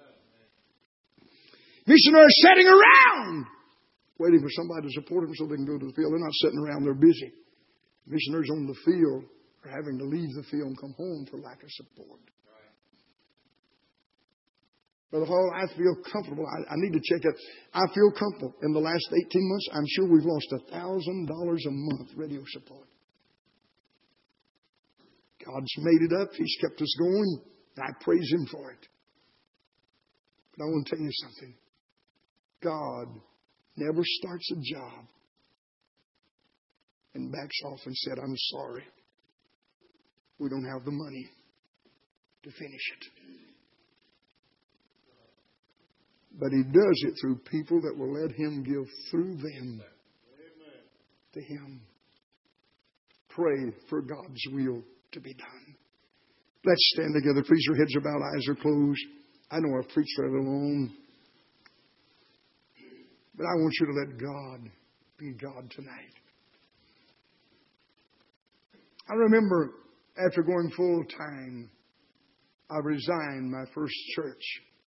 Missionaries sitting around waiting for somebody to support them so they can go to the field. They're not sitting around. They're busy. Missionaries on the field are having to leave the field and come home for lack of support. Brother Hall, I feel comfortable. I, I need to check that. I feel comfortable. In the last eighteen months, I'm sure we've lost one thousand dollars a month radio support. God's made it up. He's kept us going. I praise Him for it. But I want to tell you something. God never starts a job and backs off and said, I'm sorry. We don't have the money to finish it. But He does it through people that will let Him give through them to Him. Pray for God's will to be done. Let's stand together. Please, your heads are bowed, eyes are closed. I know I've preached right along. But I want you to let God be God tonight. I remember after going full time, I resigned my first church.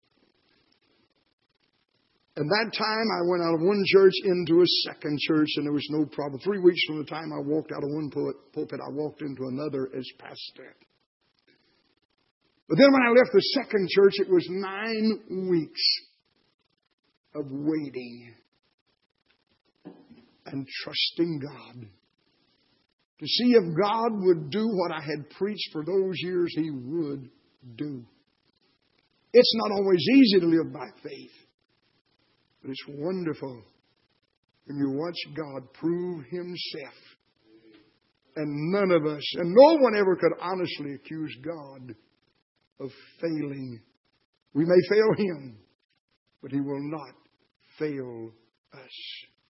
At that time, I went out of one church into a second church, and there was no problem. Three weeks from the time I walked out of one pulpit, I walked into another as pastor. But then when I left the second church, it was nine weeks of waiting and trusting God to see if God would do what I had preached for those years He would do. It's not always easy to live by faith. But it's wonderful when you watch God prove Himself. And none of us, and no one ever could honestly accuse God of failing. We may fail Him, but He will not fail us.